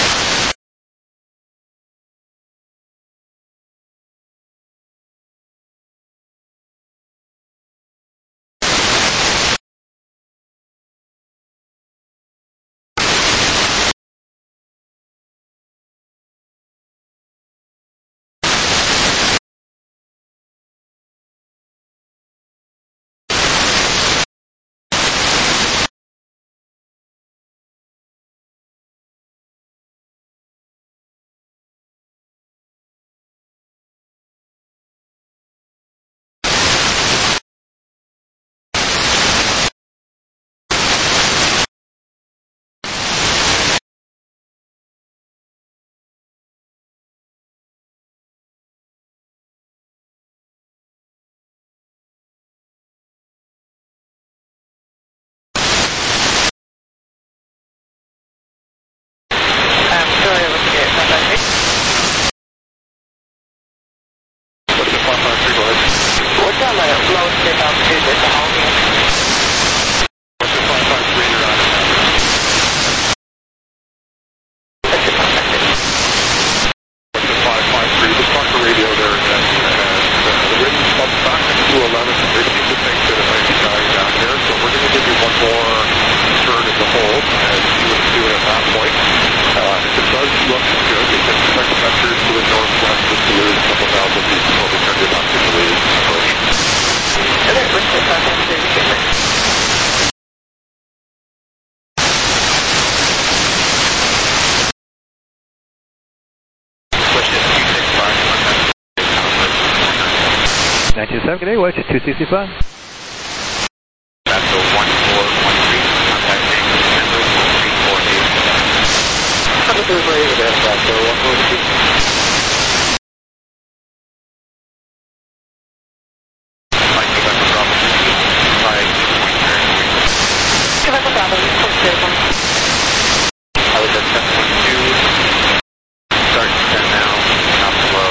Good day, Westjet 265. That's the 1413, contacting December 1348. How much is ready to that, so 142? Mike, November Bravo 2, 5, November Bravo, I was at 712, start to 10 now, not below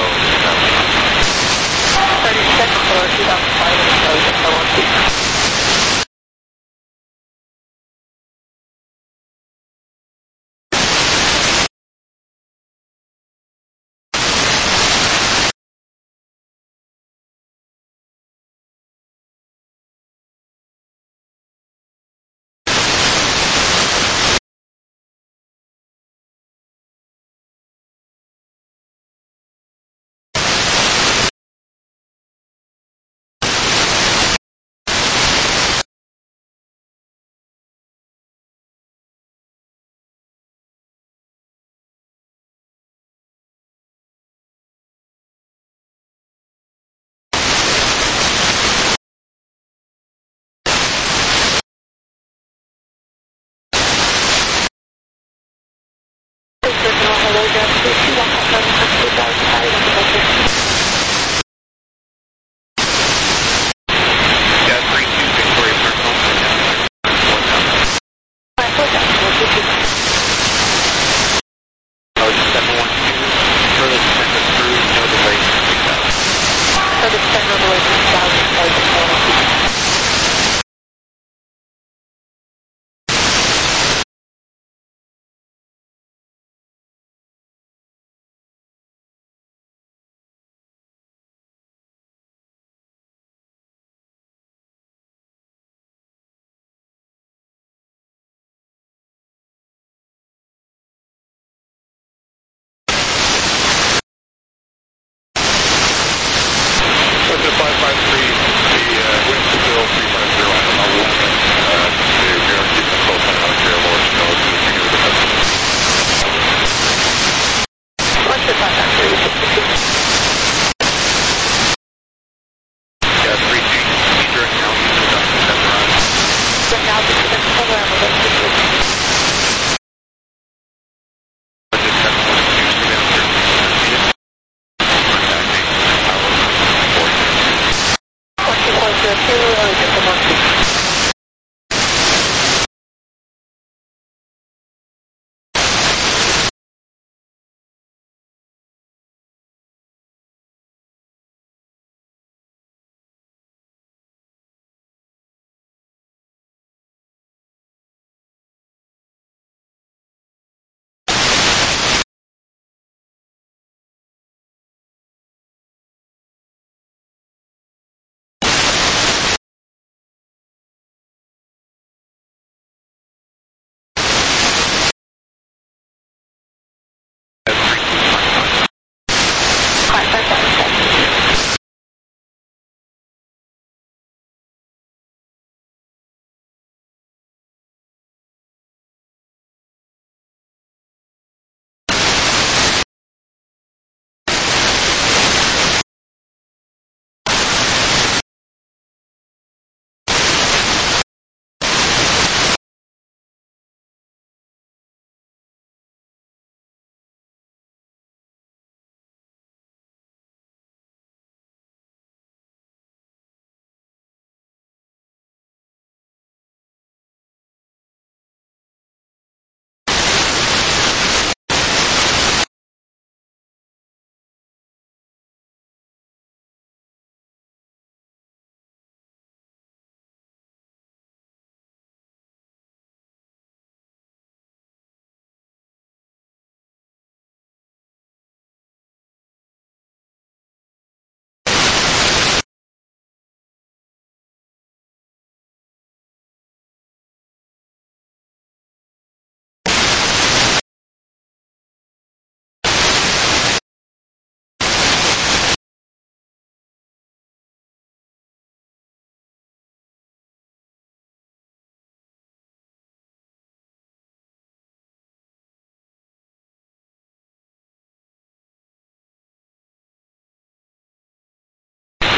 37 for 2005, and I was at 712.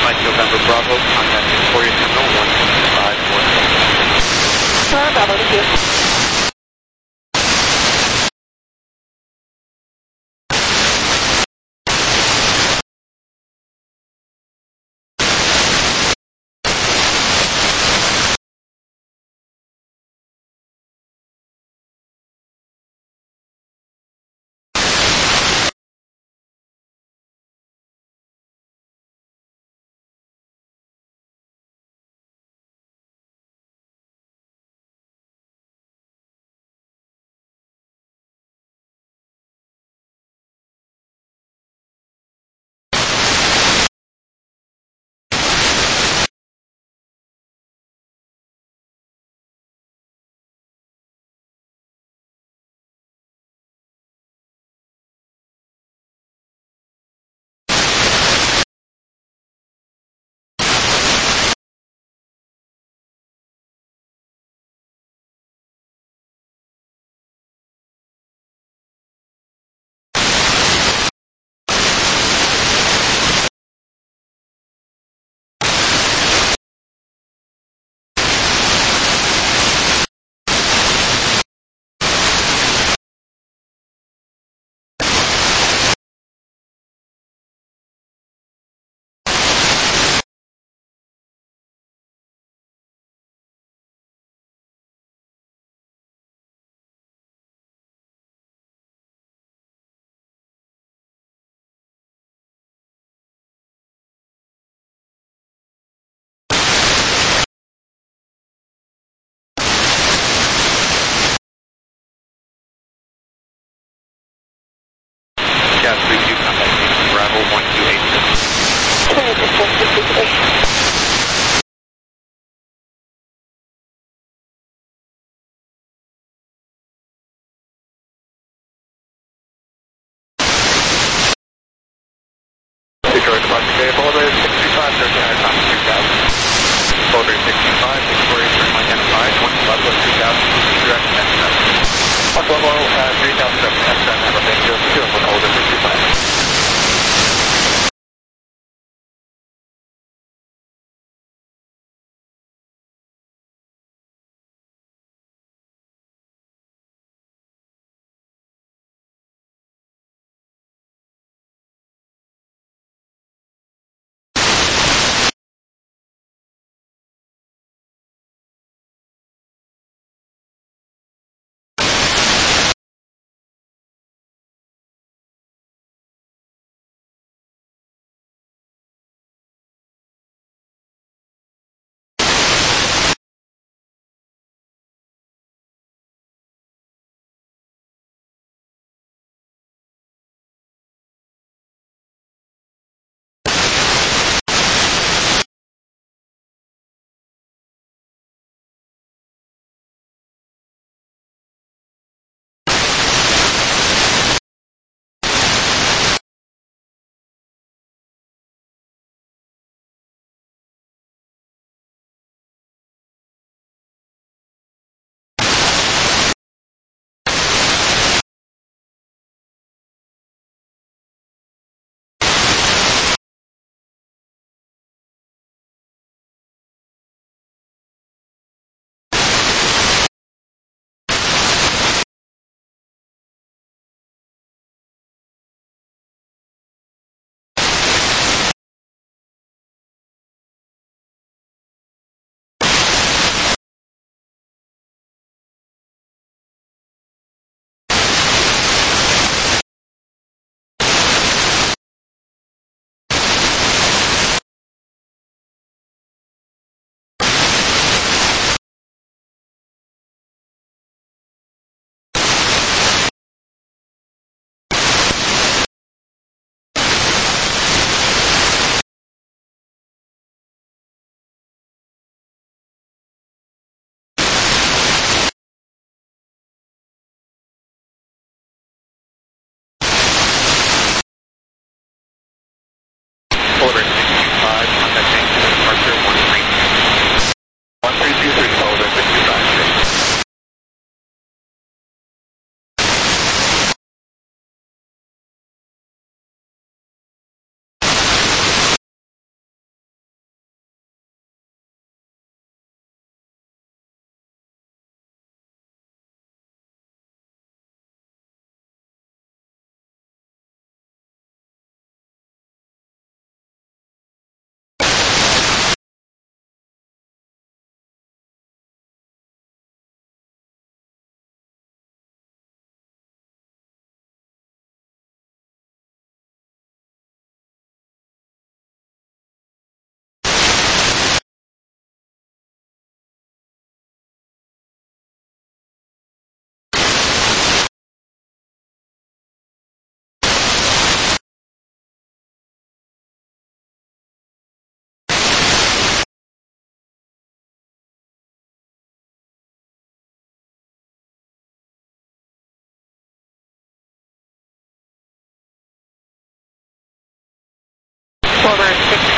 Mike November Bravo, contact Victoria Terminal 165 Bravo, thank you.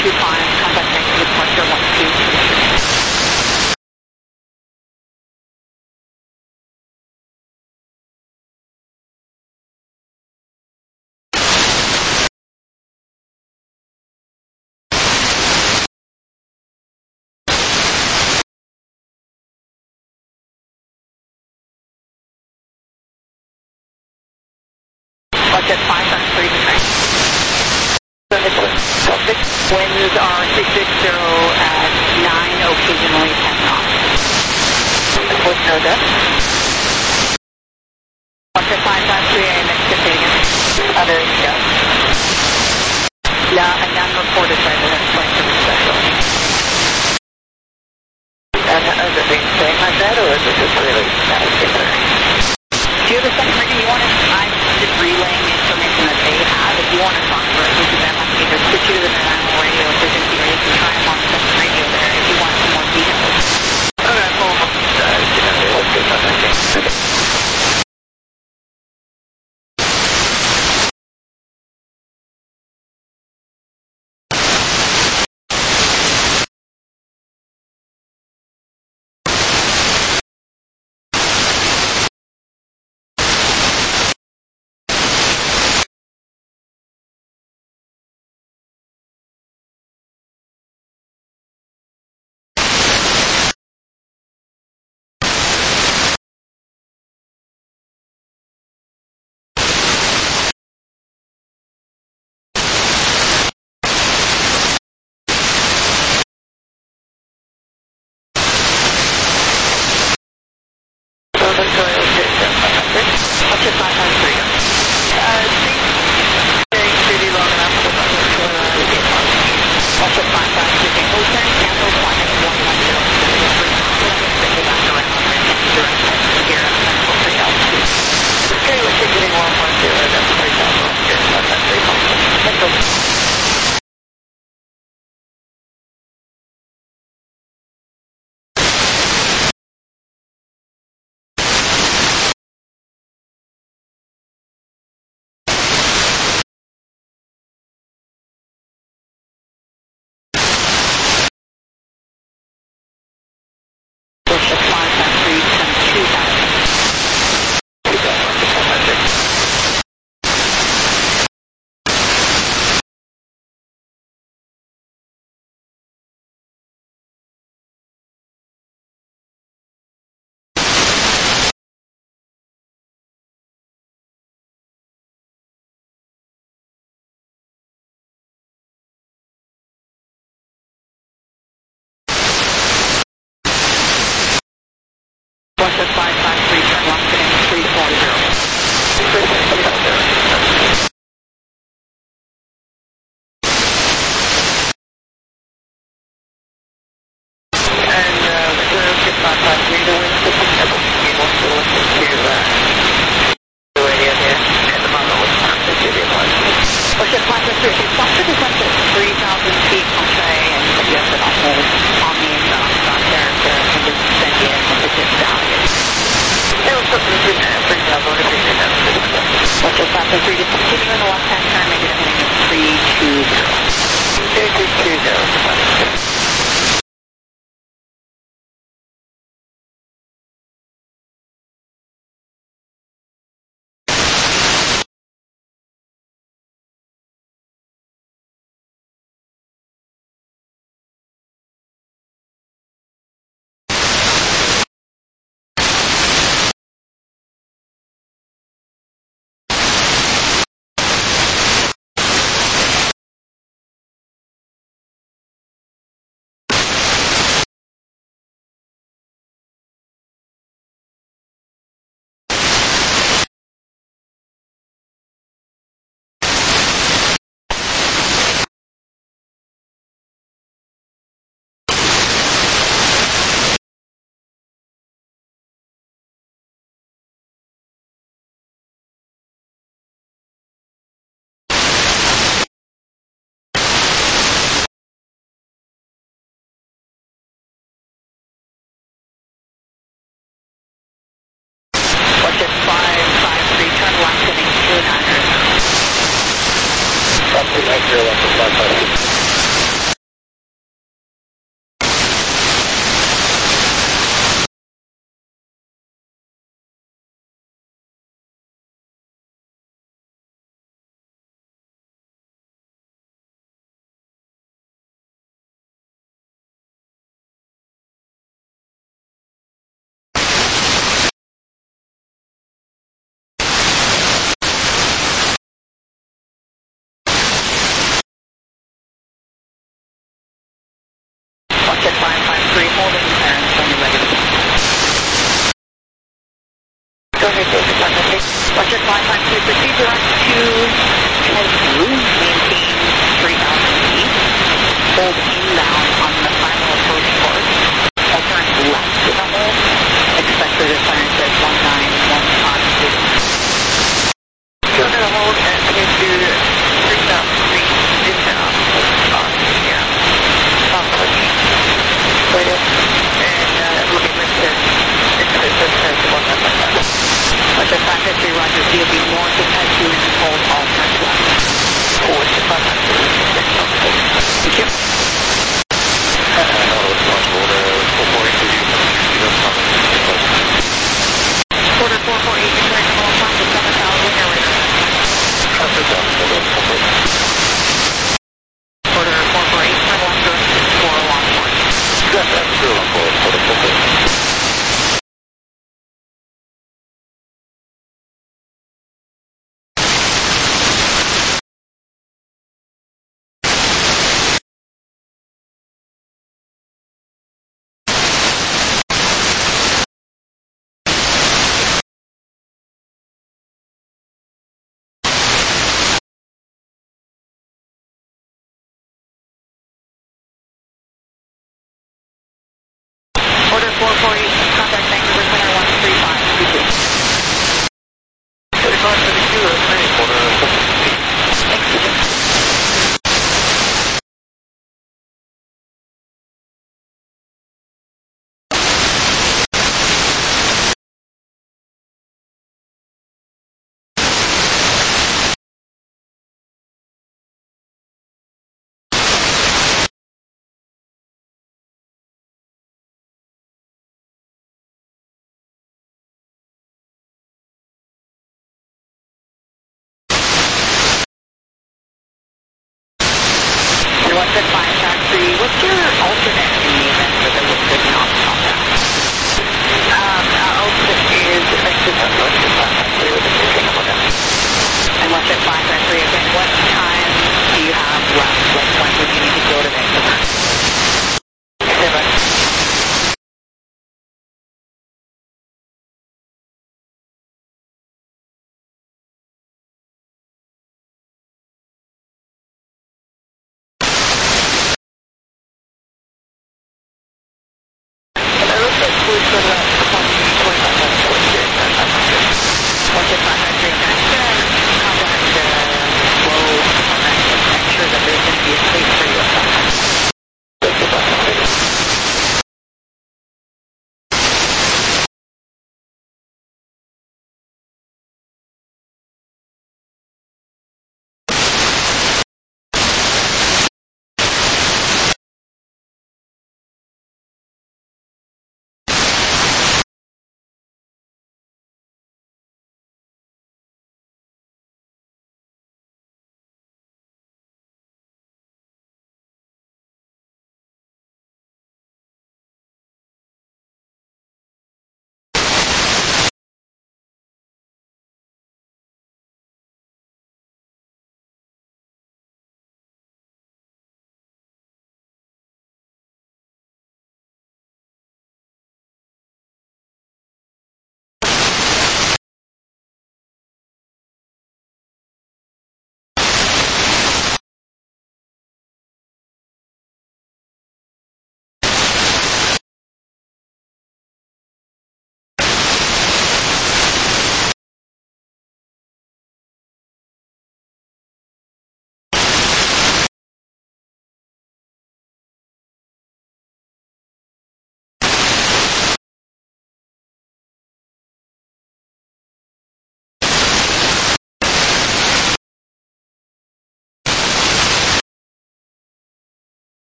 2 climb, contact next to departure 1223. At 5 times 3 to train. Winds are 660 at 9, occasionally 10 knots. With no depth. At 5 times 3 AMX continuing. Others, yes. None reported by the flight service specialist. And is it being staying like that, or is it just really static? Do you have a second reading you want to? I'm just relaying the information that they have. If you want to talk directly to them, I can either switch you to the Nanaimo radio frequency, or you can try them on the second radio there if you want some more details. Okay, hold on. Let's get that. That's 3,000.